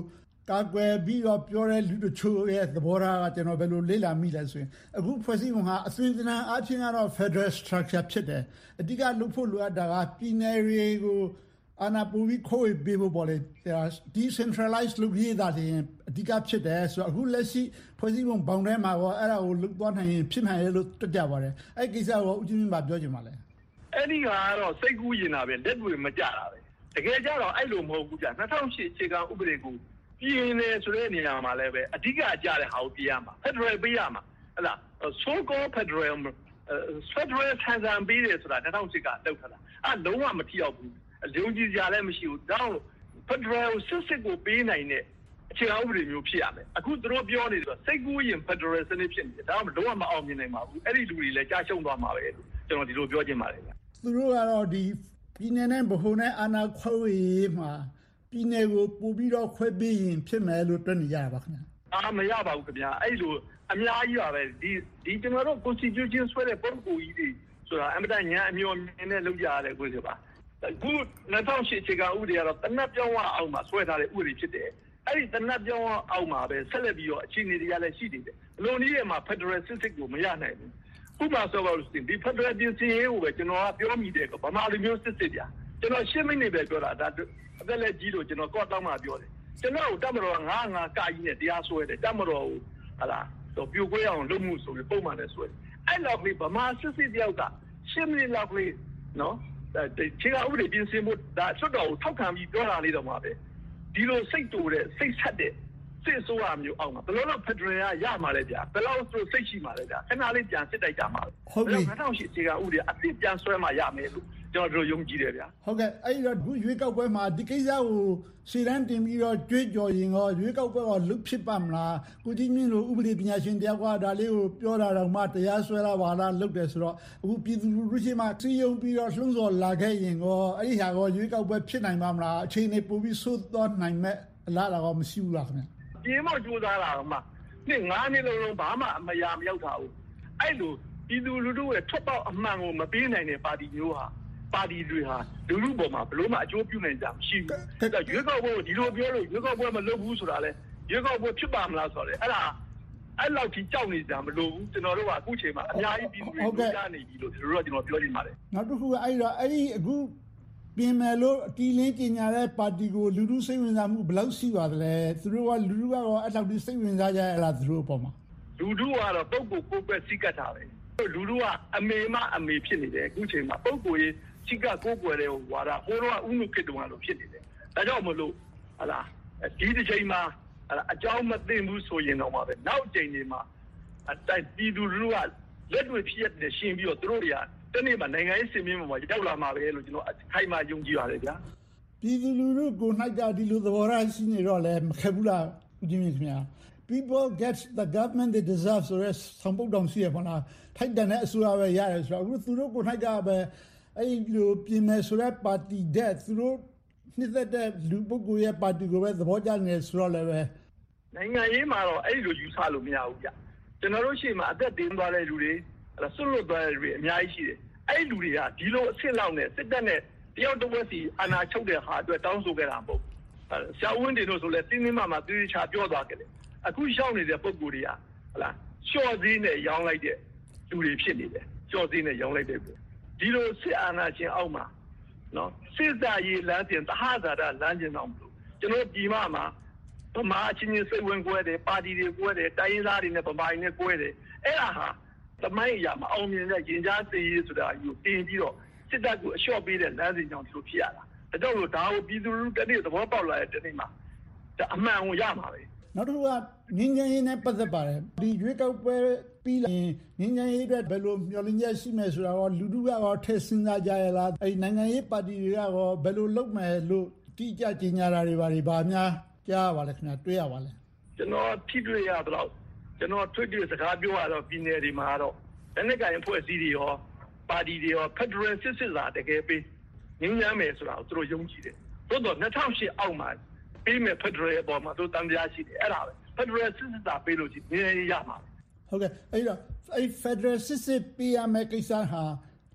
ကာကွယ်ပြီးတော့ပြောတဲ့လူတို့ချို့ရဲ့သဘောထားကကျွန်တော်ဘယ်လိုလေ့လာမိလဲဆိုရင်အခုဖွဲ့စည်းပုံဟာအသွင်သဏ္ဍာန်အချင်းကတော့ Federal Structure ဖြစ်တယ်အဓိကလုပ်ဖို့လိုအပ်တာကပြည်နယ်တွေကိုအာဏာပိုပြီးခိုးပေးဖို့ပေါ့လေ decentralized လုပ်ရတာတင်အဓိကဖြစ်တယ်ဆိုတော့အခုလက်ရှိဖွဲ့စည်းပုံဘောင်ထဲမှာရောအဲ့ဒါကိုလုပ်သွားနိုင်ရင်ဖြစ်နိုင်ရလို့တွက်ကြပါတယ်အဲ့ကိစ္စကိုဦးကြီးမြင့်ပါပြောချင်ပါလဲအဲ့ဒီကတော့စိတ်ကူးရင်တာပဲလက်တွေမကြတာပဲတကယ်ကြတော့အဲ့လိုမဟုတ်ဘူးကြာ2008အခြေခံဥပဒေကိုပြည်နယ်ဆိုတဲ့နေရာမှာလည်းပဲအဓိကကြတဲ့ဟာကိုပြရမှာ Federal ပြရမှာဟဲ့လား so called Federal ဆန်ဆန်ပေးတယ်ဆိုတာ2008ကလောက်ထားတာအဲ့လုံးဝမထီရောက်ဘူးအလုံးကြီးကြလည်းမရှိဘူးတောင်း Federal စစ်ကိုပေးနိုင်တဲ့အခြေခံဥပဒေမျိုးဖြစ်ရမယ်အခုသူတို့ပြောနေတယ်စိတ်ကူးရင် Federal စနစ်ဖြစ်နေတယ်ဒါမှလုံးဝမအောင်မြင်နိုင်ပါဘူးအဲ့ဒီလူတွေလည်းကြားရှုံးသွားမှာပဲလို့ကျွန်တော်ဒီလိုပြောချင်ပါတယ်သူတို့ကတော့ဒီပြည်နယ်နဲ့ဗဟိုနဲ့အာဏာခွဲဝေရေးမှာပြည်နယ်ကိုပို့ပြီးတော့ခွဲပေးရင်ဖြစ်မယ်လို့တွက်နေကြတာပါခင်ဗျာမရပါဘူးခင်ဗျာအဲ့လိုအများကြီးပါပဲဒီကျွန်တော်တို့ constitution ဆွဲတဲ့ပုံကိုကြီးတွေဆိုတာအမတန်ညာအမျိုးမြင်နဲ့လုပ်ကြရတယ်ကိုယ်စပါအခု2008အခြေခံဥပဒေကတော့တနက်ပြောင်းအောင်မှာဆွဲထားတဲ့ဥပဒေဖြစ်တယ်အဲ့ဒီတနက်ပြောင်းအောင်မှာပဲဆက်လက်ပြီးတော့အခြေအနေတွေကလည်းရှိနေတယ်ဘလို့နည်းရဲ့မှာ Federal System ကိုမရနိုင်ဘူးဥပမာဆိုတော့ဒီ Federal ပြင်ဆင်ရေးကိုပဲကျွန်တော်ကပြောမိတယ်ဗမာလူမျိုးစစ်စစ်ပြကျွန်တော်ရှင်းမိနေပဲပြောတာဒါအသက်လက်ကြီးလို့ကျွန်တော်ကော့တောင်းမှပြောတယ်ကျွန်တော်တမတော်ငါကာကြီးနဲ့တရားစွဲတယ်တမတော်ကိုဟာလားတော့ပြိုကွဲအောင်လုပ်မှုဆိုပြီးပုံမှန်နဲ့စွဲတယ်အဲ့လောက်လေးဗမာစစ်စစ်တယောက်ကရှင်းမိလောက်လေးနော်ခြေကဥပဒေပြင်ဆင်ဖို့ဒါဆွတ်တော်ကိုထောက်ခံပြီးပြောတာလေးတော့မှာပဲဒီလိုစိတ်တူတဲ့စိတ်ဆက်တဲ့စစ်ဆိုးရမျိုးအောင်မှာဘယ်လိုလုပ် Federal ရမှာလဲဗျာဘယ်လောက်ဆိုစိတ်ရှိမှာလဲဗျာခဏလေးပြန်စစ်တိုက်ကြမှာဟုတ်ပြီ 2008ခြေကဥပဒေအစ်ပြန်ဆွဲမှာရမယ်လို့ကျွန်တော်တို့ယုံကြည်တယ်ဗျာဟုတ်ကဲ့အဲ့တော့ခုရွေးကောက်ပွဲမှာဒီကိစ္စကိုရှေ့တန်းတင်ပြီးတော့ကြွေးကြော်ရင်ရောရွေးကောက်ပွဲကလွတ်ဖြစ်ပါမလားကိုကြီးမြင့်လိုဥပဒေပညာရှင်တယောက်ကဒါလေးကိုပြောတာတော့မှတရားစွဲလာပါလားလုပ်တယ်ဆိုတော့အခုပြည်သူလူထုရှိမှစီယုံပြီးတော့လှုံ့ဆော်လာခဲ့ရင်ရောအဲ့ဒီဟာကရွေးကောက်ပွဲဖြစ်နိုင်ပါမလားအခြေအနေပိုပြီးဆိုးသွားနိုင်မဲ့အလားအလာကမရှိဘူးလားခင်ဗျာပြေမကြိုးစားလာတော့မှနှစ်9နှစ်လုံးဘာမှမရောက်တာဘူးအဲ့လိုပြည်သူလူထုရဲ့ထွက်ပေါက်အမှန်ကိုမပေးနိုင်တဲ့ပါတီမျိုးဟာပါတီတွေဟာလူလူပေါ်မှာဘလို့မှအကျိုးပြုနိုင်ကြမရှိဘူး။ဒါရွေးကောက်ပွဲကိုဒီလိုပြောလို့ရွေးကောက်ပွဲမလုပ်ဘူးဆိုတာလဲရွေးကောက်ပွဲဖြစ်ပါမလားဆိုတော့အဲ့ဒါအဲ့လောက်ကြီးကြောက်နေကြမလို့ဘူးကျွန်တော်တို့ကအခုချိန်မှာအများကြီးပြည်သူတွေကြားနေပြီလို့ဒီလိုတော့ကျွန်တော်ပြောနေပါတယ်။နောက်တစ်ခုကအဲ့တော့အဲ့ဒီအခုပြင်မယ်လို့အတီးလင်းကြီးညာတဲ့ပါတီကိုလူလူစိတ်ဝင်စားမှုဘယ်လောက်ရှိပါသလဲ။သူတို့ကလူလူကတော့အဲ့လောက်ကြီးစိတ်ဝင်စားကြရလားသူတို့အပေါ်မှာလူလူကတော့ပုဂ္ဂိုလ်ကိုယ်ပဲစိတ်ကတ်တာပဲ။လူလူကအမေမအမေဖြစ်နေတယ်အခုချိန်မှာပုဂ္ဂိုလ်ရေးချိကကိုယ်ွယ်တဲ့ဝါဒဟိုတော့ဥမှုကတုံလို့ဖြစ်နေတယ်ဒါကြောင့်မလို့ဟလာဒီတစ်ချိန်မှာအကြောင်းမသိဘူးဆိုရင်တော့မှာပဲနောက်ချိန်တွေမှာအတိုက်ပြည်သူလူထုကလက်တွေဖြစ်တဲ့ရှင်ပြီးတော့သူတို့တွေကတနေ့မှာနိုင်ငံရေးစင်မြင့်မှာရောက်လာမှာပဲလို့ကျွန်တော်ခိုင်မာယုံကြည်ပါတယ်ဗျာပြည်သူလူထုကိုနိုင်တာဒီလိုသဘောထားရှိနေတော့လည်းမခက်ဘူးလားဦးကြီးမြင့်ခင်ဗျာ people get the government they deserve ဆိုရဲဆောင်ပုတ်တောင်ရှိရပါလားထိုက်တဲ့အစိုးရပဲရတယ်ဆိုတော့အခုသူတို့ကိုနိုင်တာပဲအဲ့လိုပြင်မယ်ဆိုတဲ့ပါတီတဲ့သူတို့နှစ်သက်တဲ့လူပုဂ္ဂိုလ်ရဲ့ပါတီကိုပဲသဘောကျနေဆိုတော့လည်းပဲနိုင်ငံရေးမှာတော့အဲ့လိုယူဆလို့မရဘူးဗျကျွန်တော်တို့ရှေ့မှာအသက်တင်သွားတဲ့လူတွေဆွတ်လွတ်သွားတဲ့လူတွေအများကြီးရှိတယ်အဲ့လူတွေကဒီလိုအစ်စ်လောက်နဲ့စစ်တပ်နဲ့တယောက်တစ်ဝက်စီအာဏာချုပ်တဲ့ဟာအတွက်တောင်းဆိုခဲ့တာမဟုတ်ဆရာဝန်တွေတို့ဆိုလဲတင်းတင်းမာမာသူချာပြောသွားကြတယ်အခုရှောင်းနေတဲ့ပုဂ္ဂိုလ်တွေကဟလာရှော့သေးနဲ့ရောင်းလိုက်တဲ့လူတွေဖြစ်နေတယ်ရှော့သေးနဲ့ရောင်းလိုက်တဲ့ဒီလိုစစ်အာဏာရှင်အောက်မှာနော်စစ်သားရေးလမ်းစဉ်တဟဇာတလမ်းစဉ်တော့မလို့ကျွန်တော်ပြည်မမှာဗမာချင်းချင်းစိတ်ဝင်ကွဲတယ်ပါတီတွေကွဲတယ်တိုင်းရင်းသားတွေနဲ့ဗမာတွေနဲ့ကွဲတယ်အဲ့ဒါဟာသမိုင်းအရာမအောင်မြင်တဲ့ရင်ကြားစေးရေးဆိုတာယူတင်ပြီးတော့စစ်တပ်ကိုအလျှော့ပေးတဲ့လမ်းစဉ်ကြောင့်ဒီလိုဖြစ်ရတာဒါကြောင့်လို့ဒါကိုပြည်သူလူထုတနေ့သဘောပေါက်လာတဲ့တနေ့မှာဒါအမှန်ကိုရမှာပဲနောက်တစ်ခုကငင်းငင်းရေးနဲ့ပတ်သက်ပါတယ်ဒီရွေးကောက်ပွဲပြီးရင်ငင်းငင်းရေးအတွက်ဘယ်လိုမျှော်လင့်ချက်ရှိမယ်ဆိုတာကလူထုကတော့ထည့်စဉ်းစားကြရလားအဲ့နိုင်ငံရေးပါတီတွေကတော့ဘယ်လိုလုပ်မယ်လို့တိကျကြေညာတာတွေဘာများကြားပါလဲခင်ဗျာတွေ့ရပါလဲကျွန်တော်ထိတွေ့ရတော့ကျွန်တော်ထွေထွေစကားပြောရတော့ပြည်နယ်တွေမှာတော့လက်နက်ကိုင်အဖွဲ့အစည်းတွေရောပါတီတွေရော Federal စစ်စစ်လာတကယ်ပေးငင်းညမ်းမယ်ဆိုတာကိုသူတို့ယုံကြည်တယ်သို့တော့2008အောက်မှာပေးမဲ့ Federal အပေါ်မှာသူတန်တရားရှိတယ်အဲ့ဒါပဲ Federal စစ်စစ်လာပေးလို့ရှိရင်ရမှာဟုတ်ကဲ့အဲ့တော့အဲ့ Federal စစ်စစ်ပေးရမယ့်ကိစ္စဟာ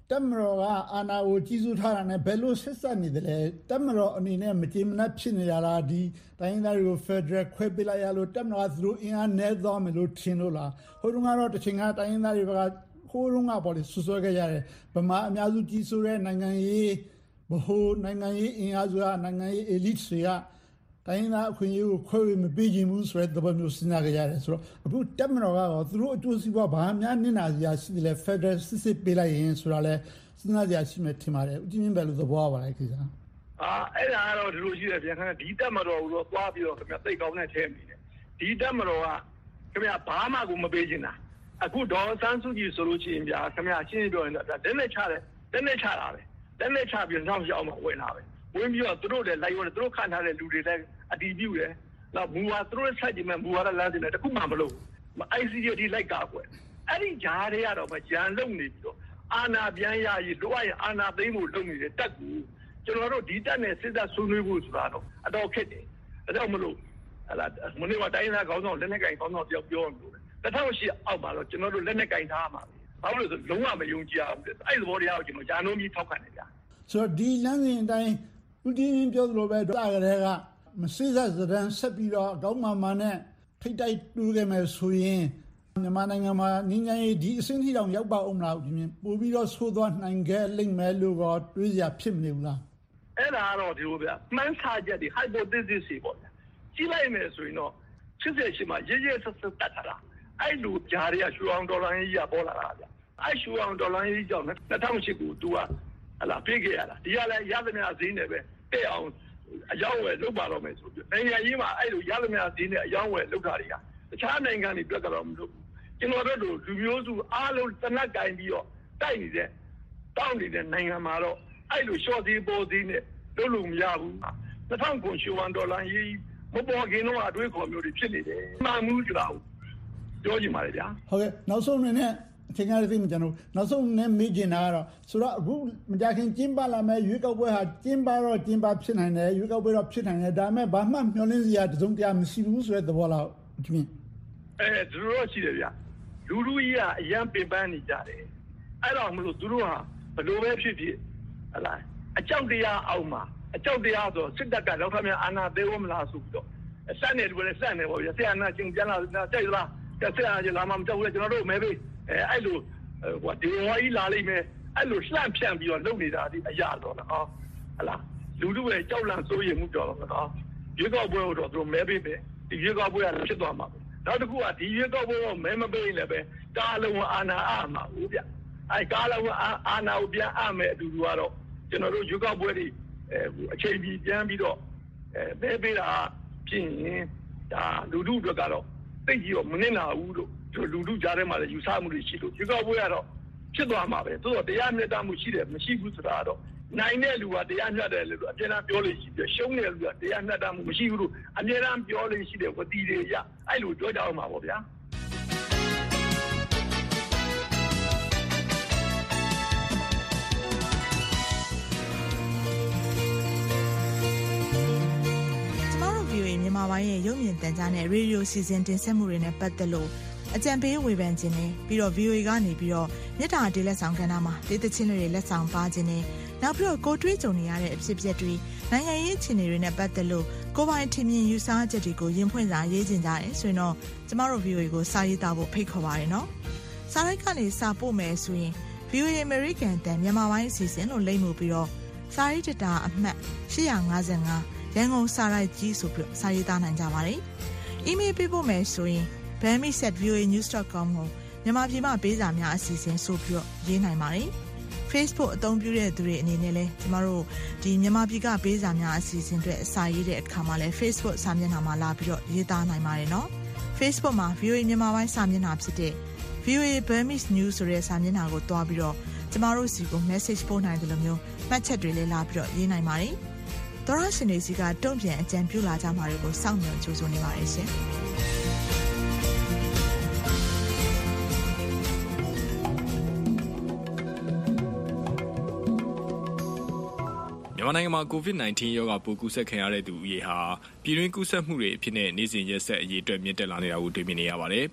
တက်မတော်ကအာဏာကိုကြီးစိုးထားတာနဲ့ဘယ်လိုဆက်ဆက်နေတယ်လဲတက်မတော်အနေနဲ့မကြေမနက်ဖြစ်နေရတာဒီတိုင်းရင်းသားတွေကို Federal ခွဲပေးလိုက်ရလို့တက်မတော်ကသူတို့အင်အားနည်းသွားမယ်လို့ထင်လို့လားဟိုတုန်းကတော့တစ်ချိန်ကတိုင်းရင်းသားတွေကဟိုတုန်းကပေါ့လေဆွဆွဲခဲ့ကြတယ်ဗမာအများစုကြီးစိုးတဲ့နိုင်ငံရေးဘဟိုနိုင်ငံရေးအင်အားစုကနိုင်ငံရေး elite တွေကတိုင်းရင်းသားအခွင့်အရေးကိုခွဲဝေမပေးခြင်းဘူးဆိုတဲ့သဘောမျိုးစဉ်းစားကြရတယ်ဆိုတော့အခုတက်မတော်ကတော့သူတို့အကျိုးစီးပွားဘာများနစ်နာစရာရှိတယ်လဲ Federal စစ်ပေးလိုက်ရင်ဆိုတာလဲစဉ်းစားကြရရှိမယ်ထင်ပါတယ်ဦးကြီးမြင့်ပဲလို့သဘောရပါလားခင်ဗျာအဲ့ဒါကတော့ဒီလိုရှိတယ်ပြန်ခါဒီတက်မတော်ကိုတော့သွားပြီးတော့ခင်ဗျာသိကောင်းတဲ့ထဲမိတယ်ဒီတက်မတော်ကခင်ဗျာဘာမှကိုမပေးချင်တာအခုဒေါ်စန်းစုကြည်ဆိုလို့ရှိရင်ဗျာခင်ဗျာရှင်းပြောရင်တော့လက်နဲ့ချတယ်လက်နဲ့ချတာပဲလက်နဲ့ချပြီးတော့ရောက်မှဝင်လာပဲဝင်ပြီးတော့သူတို့လည်းလိုက်ဝင်သူတို့ခံထားတဲ့လူတွေလည်းအတီးပြုတယ်နောက်မူဝါသူတို့ဆက်ကြည့်မှမူဝါဒလမ်းတင်တယ်တခုမှမလုပ်ဘူး ICD လိုက်ကာကွယ်အဲ့ဒီဂျားတွေကတော့မကြံလုံနေပြီးတော့အာဏာပြန်ရရေးတို့ရအာဏာသိမ်းဖို့လုပ်နေတဲ့တက်ကူကျွန်တော်တို့ဒီတက်နဲ့စစ်တပ်ဆွေးနွေးဖို့ဆိုတာတော့အတော်ခက်တယ်ဒါကြောင့်မလို့ဟလာမနေ့ကတိုင်းသားခေါင်းဆောင်လက်နက်ကင်ခေါင်းဆောင်တယောက်ပြောလို့2008အောက်မှာတော့ကျွန်တော်တို့လက်နက်ကင်ထားမှာဘာလို့လဲဆိုလုံးဝမယုံကြည်အောင်အဲ့ဒီသဘောတရားကိုကျွန်တော်ဂျာနိုးကြီးထောက်ခံနေကြဆိုတော့ဒီလမ်းစဉ်အတိုင်းဦးတီးပြောသလိုပဲတာကလေးကမစစ်ဆက်စတဲ့ဆက်ပြီးတော့အကောင်းမှနဲ့ထိတ်တိုက်တူးခဲ့မယ်ဆိုရင်မြန်မာနိုင်ငံမှာငင်းငယ်ဒီအစင်းထိတောင်ရောက်ပါအောင်မလားဒီမြင်ပို့ပြီးတော့ဆိုးသွားနိုင်ခဲ့လိမ့်မယ်လို့တော့တွေးစရာဖြစ်မနေဘူးလားအဲ့ဒါကတော့ဒီလိုဗျမှန်းဆချက်ဒီ hypothesis တွေပေါ့ကြည့်လိုက်မယ်ဆိုရင်တော့88မှာရေးရေးဆက်ဆက်တတ်တာအဲ့လိုဂျားတွေကရှူအောင်ဒေါ်လာကြီးရပေါ်လာတာဗျအဲ့ရှူအောင်ဒေါ်လာကြီးကြောင့်2008ကိုသူကဟလာပြေးခဲ့ရတာဒီကလည်းရသမျှဈေးနဲ့ပဲတဲ့အောင်အယောင်းဝယ်လုပ်ပါတော့မယ်ဆိုပြီးနိုင်ငံကြီးမှာအဲ့လိုရသမျှဈေးနဲ့အယောင်းဝယ်လုပ်တာတွေကတခြားနိုင်ငံတွေပြတ်တော့မလုပ်ဘူးကျွန်တော်တို့လူမျိုးစုအားလုံးတနက်ကင်ပြီးတော့တိုက်နေတဲ့တောင်းနေတဲ့နိုင်ငံမှာတော့အဲ့လို short ဈေးပေါ်ဈေးနဲ့လုပ်လို့မရဘူး2000ရှူဝန်ဒေါ်လာကြီးမပေါ်ခင်တော့အတွေးခေါ်မျိုးတွေဖြစ်နေတယ်မှန်မှုကြတာပြောကြည့်ပါလေဗျာဟုတ်ကဲ့နောက်ဆုံးအနေနဲ့အချိန်ကားသိမကျွန်တော်နောက်ဆုံးနဲ့မေးချင်တာကတော့ဆိုတော့အခုမကြခင်ကျင်းပလာမဲ့ရွေးကောက်ပွဲဟာကျင်းပတော့ကျင်းပဖြစ်နိုင်တယ်ရွေးကောက်ပွဲတော့ဖြစ်နိုင်တယ်ဒါပေမဲ့ဘာမှမျှော်လင့်စရာတစုံတရာမရှိဘူးဆိုတဲ့သဘောလားဒီမြင်သူတို့ရှိတယ်ဗျာလူလူကြီးကအရန်ပင်ပန်းနေကြတယ်အဲ့တော့မလို့သူတို့ဟာဘယ်လိုပဲဖြစ်ဖြစ်ဟလာအကြောက်တရားအောင်မှာအကြောက်တရားဆိုစစ်တပ်ကလောက်ခါများအာဏာသိမ်းမလားဆိုပြီးတော့စက်နေတယ်လည်းစက်နေပါဗျာဆရာနာချင်းပြန်လာတိုက်လားဆရာကလာမှမကြောက်ဘူးကျွန်တော်တို့မဲပေးအဲ့လိုဟိုဒီဝါကြီးလာလိမ့်မယ်အဲ့လိုလှန့်ဖြန့်ပြီးတော့လုပ်နေတာဒီအရာတော့နော်ဟလာလူလူပဲကြောက်လန့်စိုးရိမ်မှုကြော်တော့နော်ရွေးကောက်ပွဲတော့သူတို့မဲပေးပဲဒီရွေးကောက်ပွဲကလည်းဖြစ်သွားမှာပဲနောက်တစ်ခုကဒီရွေးကောက်ပွဲတော့မဲမပေးရင်လည်းပဲကားလုံးအာဏာအမှာဟုတ်ဗျအဲ့ကားလုံးအာဏာကိုပြန်အမယ်အတူတူကတော့ကျွန်တော်တို့ရွေးကောက်ပွဲတွေအချိန်ကြီးပြန်ပြီးတော့မဲပေးတာဖြစ်ရင်ဒါလူလူတွေကတော့သိကြည့်တော့မနစ်နာဘူးလို့လူလူကြားထဲမှာလည်းယူဆမှုတွေရှိလို့ရွေးကောက်ပွဲကတော့ဖြစ်သွားမှာပဲသို့တော့တရားမျှတမှုရှိတယ်မရှိဘူးဆိုတာတော့နိုင်တဲ့လူကတရားမျှတယ်လို့အပြည့်အစုံပြောလို့ရှိတယ်ရှုံးတဲ့လူကတရားမျှတမှုမရှိဘူးလို့အမြဲတမ်းပြောလို့ရှိတယ်ဝတီတွေရအဲ့လိုပြောကြအောင်ပါဗျာမြန်မာပိုင်းရဲ့ရုပ်မြင်သံကြားနဲ့ရေဒီယိုစီစဉ်တင်ဆက်မှုတွေနဲ့ပတ်သက်လို့အကြံပေးဝေဖန်ခြင်းနဲ့ပြီးတော့ VOA ကနေပြီးတော့မြစ်တာအတေးလက်ဆောင်ကဏ္ဍမှာဒေသချင်းတွေလက်ဆောင်ပါခြင်းနဲ့နောက်ပြီးတော့ကိုတွေးကြုံနေရတဲ့အဖြစ်အပျက်တွေနိုင်ငံရေးအခြေအနေတွေနဲ့ပတ်သက်လို့ကိုပိုင်ထင်မြင်ယူဆချက်တွေကိုရင်ဖွင့်စာရေးခြင်းကြတယ်ဆိုရင်တော့ကျမတို့ VOA ကိုစာရေးသားဖို့ဖိတ်ခေါ်ပါရနော်။စာရိုက်ကနေစာပို့မယ်ဆိုရင် VOA American တန်မြန်မာပိုင်းအစီအစဉ်လို့လိမ့်မှုပြီးတော့စာရေးတတာအမှတ်855ရန်ကုန်စာရိုက်ကြီးဆိုပြီးစာရေးသားနိုင်ကြပါတယ်။ email ပေးဖို့မယ်ဆိုရင် bami@voanews.com ကိုမြန်မာပြည်မှာပေးစာများအစီအစဉ်ဆိုပြီးရေးနိုင်ပါတယ်။ Facebook အသုံးပြုတဲ့သူတွေအနေနဲ့လည်းကျမတို့ဒီမြန်မာပြည်ကပေးစာများအစီအစဉ်တွေအစာရေးတဲ့အခါမှာလည်း Facebook စာမျက်နှာမှာလာပြီးတော့ရေးသားနိုင်ပါတယ်နော်။ Facebook မှာ VOA မြန်မာပိုင်းစာမျက်နှာဖြစ်တဲ့ VOA Burmese News ဆိုတဲ့စာမျက်နှာကိုတွားပြီးတော့ကျမတို့စီကို message ပို့နိုင်တယ်လို့မျိုးမှတ်ချက်တွေလည်းလာပြီးတော့ရေးနိုင်ပါတယ်။သောရရှင်တွေစီကတုံ့ပြန်အကြံပြုလာကြမှာတွေကိုစောင့်မျှော်ကြိုးစားနေပါတယ်ရှင်။မြန်မာနိုင်ငံမှာ COVID-19 ရောဂါပိုးကူးစက်ခံရတဲ့သူဦးရေဟာပြည်တွင်းကူးစက်မှုတွေအဖြစ်နဲ့နေ့စဉ်ရက်ဆက်အရေးအတွက်မြင့်တက်လာနေတာကိုတွေ့မြင်နေရပါတယ်။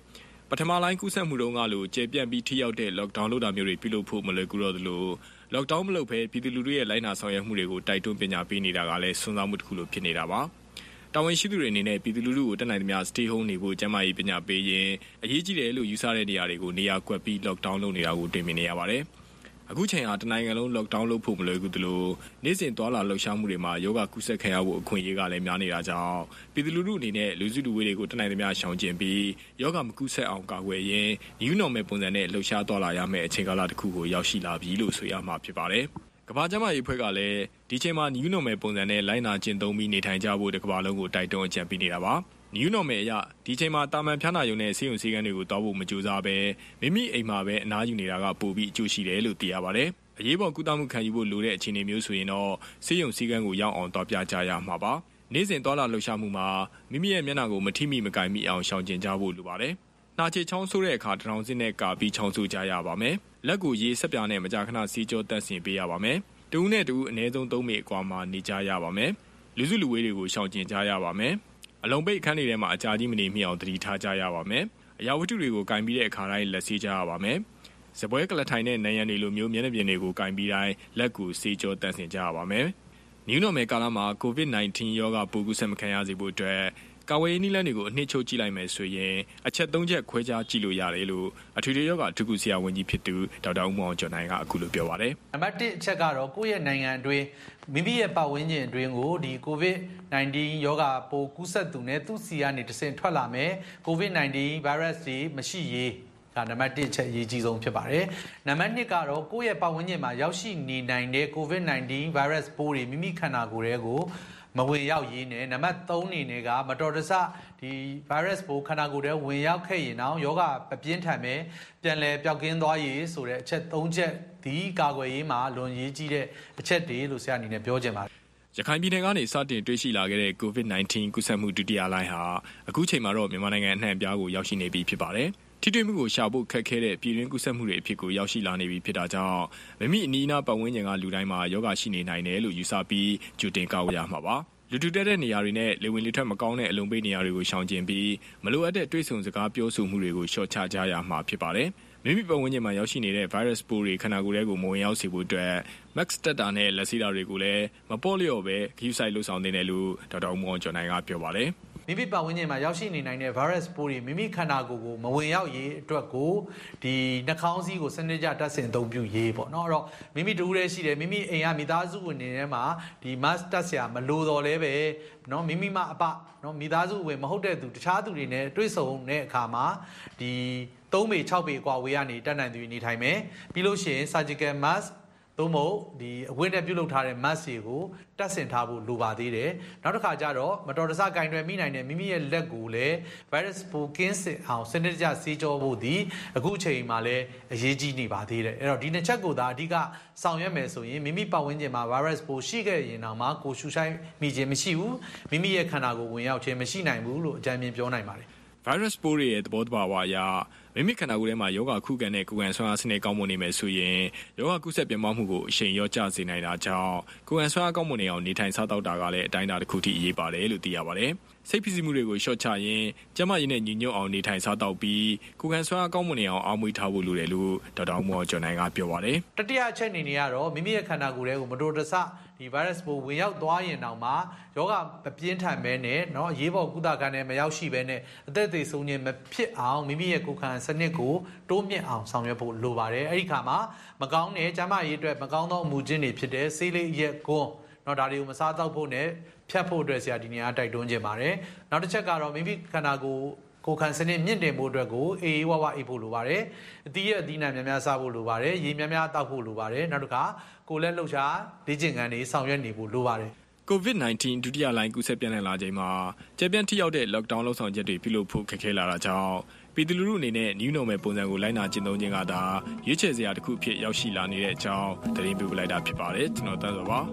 ပထမလိုင်းကူးစက်မှုတုန်းကလိုကျေပြန့်ပြီးထိရောက်တဲ့ lockdown လုပ်တာမျိုးတွေပြုလုပ်ဖို့မလွယ်ကူတော့သလို lockdown မလုပ်ဘဲပြည်သူလူထုရဲ့လိုက်နာဆောင်ရွက်မှုတွေကိုတိုက်တွန်းပညာပေးနေတာကလည်းစွမ်းစားမှုတစ်ခုလိုဖြစ်နေတာပါတာဝန်ရှိသူတွေအနေနဲ့ပြည်သူလူထုကိုတက်နိုင်သမျှ stay home နေဖို့ကျန်းမာရေးပညာပေးရင်အရေးကြီးတယ်လို့ယူဆတဲ့နေရာတွေကိုနေရာကွက်ပြီး lockdown လုပ်နေတာကိုတွေ့မြင်နေရပါတယ်အခုချိန်ဟာတနိုင်ငံလုံး lockdown လုပ်ဖို့မလွယ်ကူသလိုနေ့စဉ်သွားလာလှုပ်ရှားမှုတွေမှာယောဂကုသခံရဖို့အခွင့်အရေးကလည်းများနေတာကြောင့်ပြည်သူလူထုအနေနဲ့လူစုလူဝေးတွေကိုတက်နိုင်သမျှရှောင်ကျဉ်ပြီးယောဂမကုဆက်အောင်ကာကွယ်ရင် new normal ပုံစံနဲ့လှုပ်ရှားသွားလာရမယ့်အချိန်ကာလတစ်ခုကိုရောက်ရှိလာပြီလို့ဆိုရမှာဖြစ်ပါတယ်ကမ္ဘာ့ကျန်းမာရေးအဖွဲ့ကလည်းဒီချိန်မှာ new normal ပုံစံနဲ့လိုက်နာကျင့်သုံးပြီးနေထိုင်ကြဖို့တစ်ကမ္ဘာလုံးကိုတိုက်တွန်းအကြံပေးနေတာပါnew normal အရဒီချိန်မှာတာမန်ဖျားနာရုံနဲ့ဆေးရုံဆေးခန်းတွေကိုတောက်ဖို့မကြိုးစားဘဲမိမိအိမ်မှာပဲအနားယူနေတာကပိုပြီးအကျိုးရှိတယ်လို့သိရပါတယ်အရေးပေါ်ကုသမှုခံယူဖို့လိုတဲ့အခြေအနေမျိုးဆိုရင်တော့ဆေးရုံဆေးခန်းကိုရောက်အောင်တောက်ပြကြရမှာပါနေ့စဉ်သွားလာလှုပ်ရှားမှုမှာမိမိရဲ့မျက်နှာကိုမထိမိမကင်မိအောင်ရှောင်ကျဉ်ကြဖို့လိုပါတယ်နှာချေချောင်းဆိုးတဲ့အခါထောင်စစ်နဲ့ကာပြီးချောင်းဆိုးကြရပါမယ်လက်ကိုရေဆက်ပြားနဲ့မကြာခဏစီးကြောတက်ဆင်ပေးရပါမယ်တဦးနဲ့တဦးအနည်းဆုံး3မိနစ်အကွာမှာနေကြရပါမယ်လူစုလူဝေးတွေကိုရှောင်ကျဉ်ကြရပါမယ်အလုံးပိတ်အခန်းတွေထဲမှာအကြာကြီးမနေမိအောင်သတိထားကြရပါမယ်အရာဝတ္ထုတွေကိုကင်ပြီးတဲ့အခါတိုင်းလက်ဆေးကြရပါမယ်စပွဲကလထိုင်တဲ့နံရံတွေလိုမျိုးမျက်နှာပြင်တွေကိုကင်ပြီးတိုင်းလက်ကိုဆေးကြောတန့်စင်ကြရပါမယ်new normal ကာလမှာ COVID-19 ရောဂါပိုးကူးစက်မခံရစေဖို့အတွက်ကာဝေးနည်းလမ်းတွေကိုအနှစ်ချုပ်ကြည့်လိုက်မယ်ဆိုရင်အချက်3ချက်ခွဲခြားကြည့်လို့ရတယ်လို့အထွေထွေရောဂါအထူးကုဆရာဝန်ကြီးဖြစ်သူဒေါက်တာဦးမောင်ကျော်နိုင်ကအခုလိုပြောပါတယ်နံပါတ်1အချက်ကတော့ကိုယ့်ရဲ့နိုင်ငံအတွင်းမိမိရဲ့ပတ်ဝန်းကျင်အတွင်းကိုဒီ COVID-19 ရောဂါပိုးကူးစက်သူနဲ့သူ့ဆီကနေတဆင့်ထွက်လာမယ် COVID-19 virus တွေမရှိရေးနံပါတ်1ချက်အရေးကြီးဆုံးဖြစ်ပါတယ်နံပါတ်2ကတော့ကိုယ့်ရဲ့ပတ်ဝန်းကျင်မှာရောက်ရှိနေနိုင်တဲ့ COVID-19 virus ပိုးတွေမိမိခန္ဓာကိုယ်ထဲကိုမဝင်ရောက်ရေးနဲ့နံပါတ်3အနေနဲ့ကမတော်တဆဒီ virus ပိုးခန္ဓာကိုယ်ထဲဝင်ရောက်ခဲ့ရင်တော့ယောဂပပြင်းထန်မဲ့ပြန်လည်ပျောက်ကင်းသွားရေးဆိုတဲ့အချက်3ချက်ဒီကာကွယ်ရေးမှာလွန်ရေးကြီးတဲ့အချက်တွေလို့ဆရာအနေနဲ့ပြောချင်ပါတယ်ရခိုင်ပြည်နယ်ကနေစတင်တွေ့ရှိလာခဲ့တဲ့ COVID-19 ကူးစက်မှုဒုတိယလှိုင်းဟာအခုချိန်မှာတော့မြန်မာနိုင်ငံအနှံ့အပြားကိုရောက်ရှိနေပြီဖြစ်ပါတယ်ထိတွေ့မှုကိုရှာဖို့ခက်ခဲတဲ့ပြည်တွင်းကူးစက်မှုတွေအဖြစ်ကိုရောက်ရှိလာနေပြီဖြစ်တာကြောင့်မိမိအနီးအနားပတ်ဝန်းကျင်ကလူတိုင်းမှာယောဂရှိနေနိုင်တယ်လို့ယူဆပြီးကြိုတင်ကာကွယ်ရမှာပါလူတူတဲ့နေရာတွေနဲ့လေဝင်လေထွက်မကောင်းတဲ့အလုံးပိတ်နေရာတွေကိုရှောင်ကျဉ်ပြီးမလိုအပ်တဲ့တွေးဆုံစကားပြောဆိုမှုတွေကိုလျှော့ချကြရမှာဖြစ်ပါတယ်မိမိပတ်ဝန်းကျင်မှာရောက်ရှိနေတဲ့ virus ပိုးတွေခန္ဓာကိုယ်ထဲကိုမဝင်ရောက်စေဖို့အတွက် max တက်တာနဲ့လက်ဆေးတာတွေကိုလည်းမပေါ့လျော့ပဲဂရုစိုက်လှုပ်ဆောင်နေတယ်လို့ဒေါက်တာဦးမောင်ကျော်နိုင်ကပြောပါတယ်မိမိပတ်ဝန်းကျင်မှာရောက်ရှိနေနိုင်တဲ့ virus ပိုးတွေမိမိခန္ဓာကိုယ်ကိုမဝင်ရောက်ရေးအတွက်ကိုဒီနှာခေါင်းစည်းကိုစနစ်ကျတပ်ဆင်အသုံးပြုရေးပေါ့နော်အဲ့တော့မိမိတူးရဲရှိတယ်မိမိအိမ်ကမိသားစုဝင်တွေထဲမှာဒီ mask တပ်ဆရာမလိုတော့လဲပဲနော်မိမိမအပနော်မိသားစုဝင်မဟုတ်တဲ့သူတခြားသူတွေနဲ့တွေ့ဆုံတဲ့အခါမှာဒီ3ပေ6ပေกว่าဝေးကနေတက်နိုင်သူနေထိုင်မယ်ပြီးလို့ရှိရင် surgical maskသို့မဟုတ်ဒီအဝတ်နဲ့ပြုလုပ်ထားတဲ့ mask တွေကိုတပ်ဆင်ထားဖို့လိုပါသေးတယ်နောက်တစ်ခါကျတော့မတော်တဆကင်တွယ်မိနိုင်တဲ့မိမိရဲ့လက်ကိုလည်း virus ပိုးကင်းစင်အောင်စနစ်တကျဆေးကြောဖို့ဒီအခုအချိန်မှာလည်းအရေးကြီးနေပါသေးတယ်အဲ့တော့ဒီနှစ်ချက်ကိုသာအဓိကဆောင်ရွက်မယ်ဆိုရင်မိမိပတ်ဝန်းကျင်မှာ virus ပိုးရှိခဲ့ရင်တော့မှကိုရှူဆိုင်မိခြင်းမရှိဘူးမိမိရဲ့ခန္ဓာကိုယ်ဝင်ရောက်ခြင်းမရှိနိုင်ဘူးလို့အကြံဉာဏ်ပြောနိုင်ပါတယ် virus ပိုးတွေရဲ့သဘောတဘာဝအရမိမိခန္ဓာကိုယ်ထဲမှာယောဂခုခံတဲ့ကိုယ်ခံဆွမ်းအားစနစ်ကောင်းမွန်နေမယ်ဆိုရင်ယောဂကုသပြင်းပေါမှုကိုအရှိန်ရောကျစေနိုင်တာကြောင့်ကိုယ်ခံဆွမ်းအားကောင်းမွန်နေအောင်နေထိုင်စားသောက်တာကလည်းအတိုင်းအတာတစ်ခုထိအရေးပါတယ်လို့သိရပါတယ်စိတ်ဖိစီးမှုတွေကိုလျှော့ချရင်ကျန်းမာရေးနဲ့ညီညွတ်အောင်နေထိုင်စားသောက်ပြီးကိုယ်ခံဆွမ်းအားကောင်းမွန်နေအောင်အားမွေးထားဖို့လိုတယ်လို့ဒေါက်တာမော်ကျော်နိုင်ကပြောပါတယ်တတိယအချက်အနေနဲ့ကတော့မိမိရဲ့ခန္ဓာကိုယ်ထဲကိုမတော်တဆဒီ virus ပိုးဝင်ရောက်သွားရင်တောင်မှယောဂမပြင်းထန်ပဲနဲ့เนาะရေးပေါ်ကုသခန်းထဲမရောက်ရှိပဲနဲ့အသက်သေဆုံးခြင်းမဖြစ်အောင်မိမိရဲ့ကိုယ်ခံစနစ်ကိုတိုးမြင့်အောင်ဆောင်ရွက်ဖို့လိုပါတယ်အဲ့ဒီခါမှာမကောင်းတဲ့ကျန်းမာရေးအတွက်မကောင်းသောအမှုချင်းတွေဖြစ်တဲ့ဆေးလေးရက်ကွန်းเนาะဒါတွေကိုမစားတော့ဖို့နဲ့ဖြတ်ဖို့အတွက်ဆရာဒီနေရာတိုက်တွန်းခြင်းပါတယ်နောက်တစ်ချက်ကတော့မိမိခန္ဓာကိုယ်ခံစနစ်မြင့်တင်ဖို့အတွက်ကိုအေးဝဝအိပ်ဖို့လိုပါတယ်အသီးရဲ့အသီးနှံများများစားဖို့လိုပါတယ်ရေများများတောက်ဖို့လိုပါတယ်နောက်တစ်ခါကိုယ်လက်လှုပ်ရှားလေ့ကျင့်ခန်းတွေဆောင်ရွက်နေဖို့လိုပါတယ် COVID-19 ဒုတိယလှိုင်းကူးစက်ပြန့်နှံ့လာချိန်မှာကျေပြန့်ထိရောက်တဲ့ lockdown လှုပ်ဆောင်ချက်တွေပြုလုပ်ဖို့ခက်ခဲလာတာကြောင့်ပြည်သူလူထုအနေနဲ့ new normal ပုံစံကိုလိုက်နာကျင့်သုံးခြင်းကသာရွေးချယ်စရာတစ်ခုအဖြစ်ရောက်ရှိလာနေတဲ့အကြောင်းသတင်းပေးလိုက်တာဖြစ်ပါတယ်ကျွန်တော်တန်းစောပါ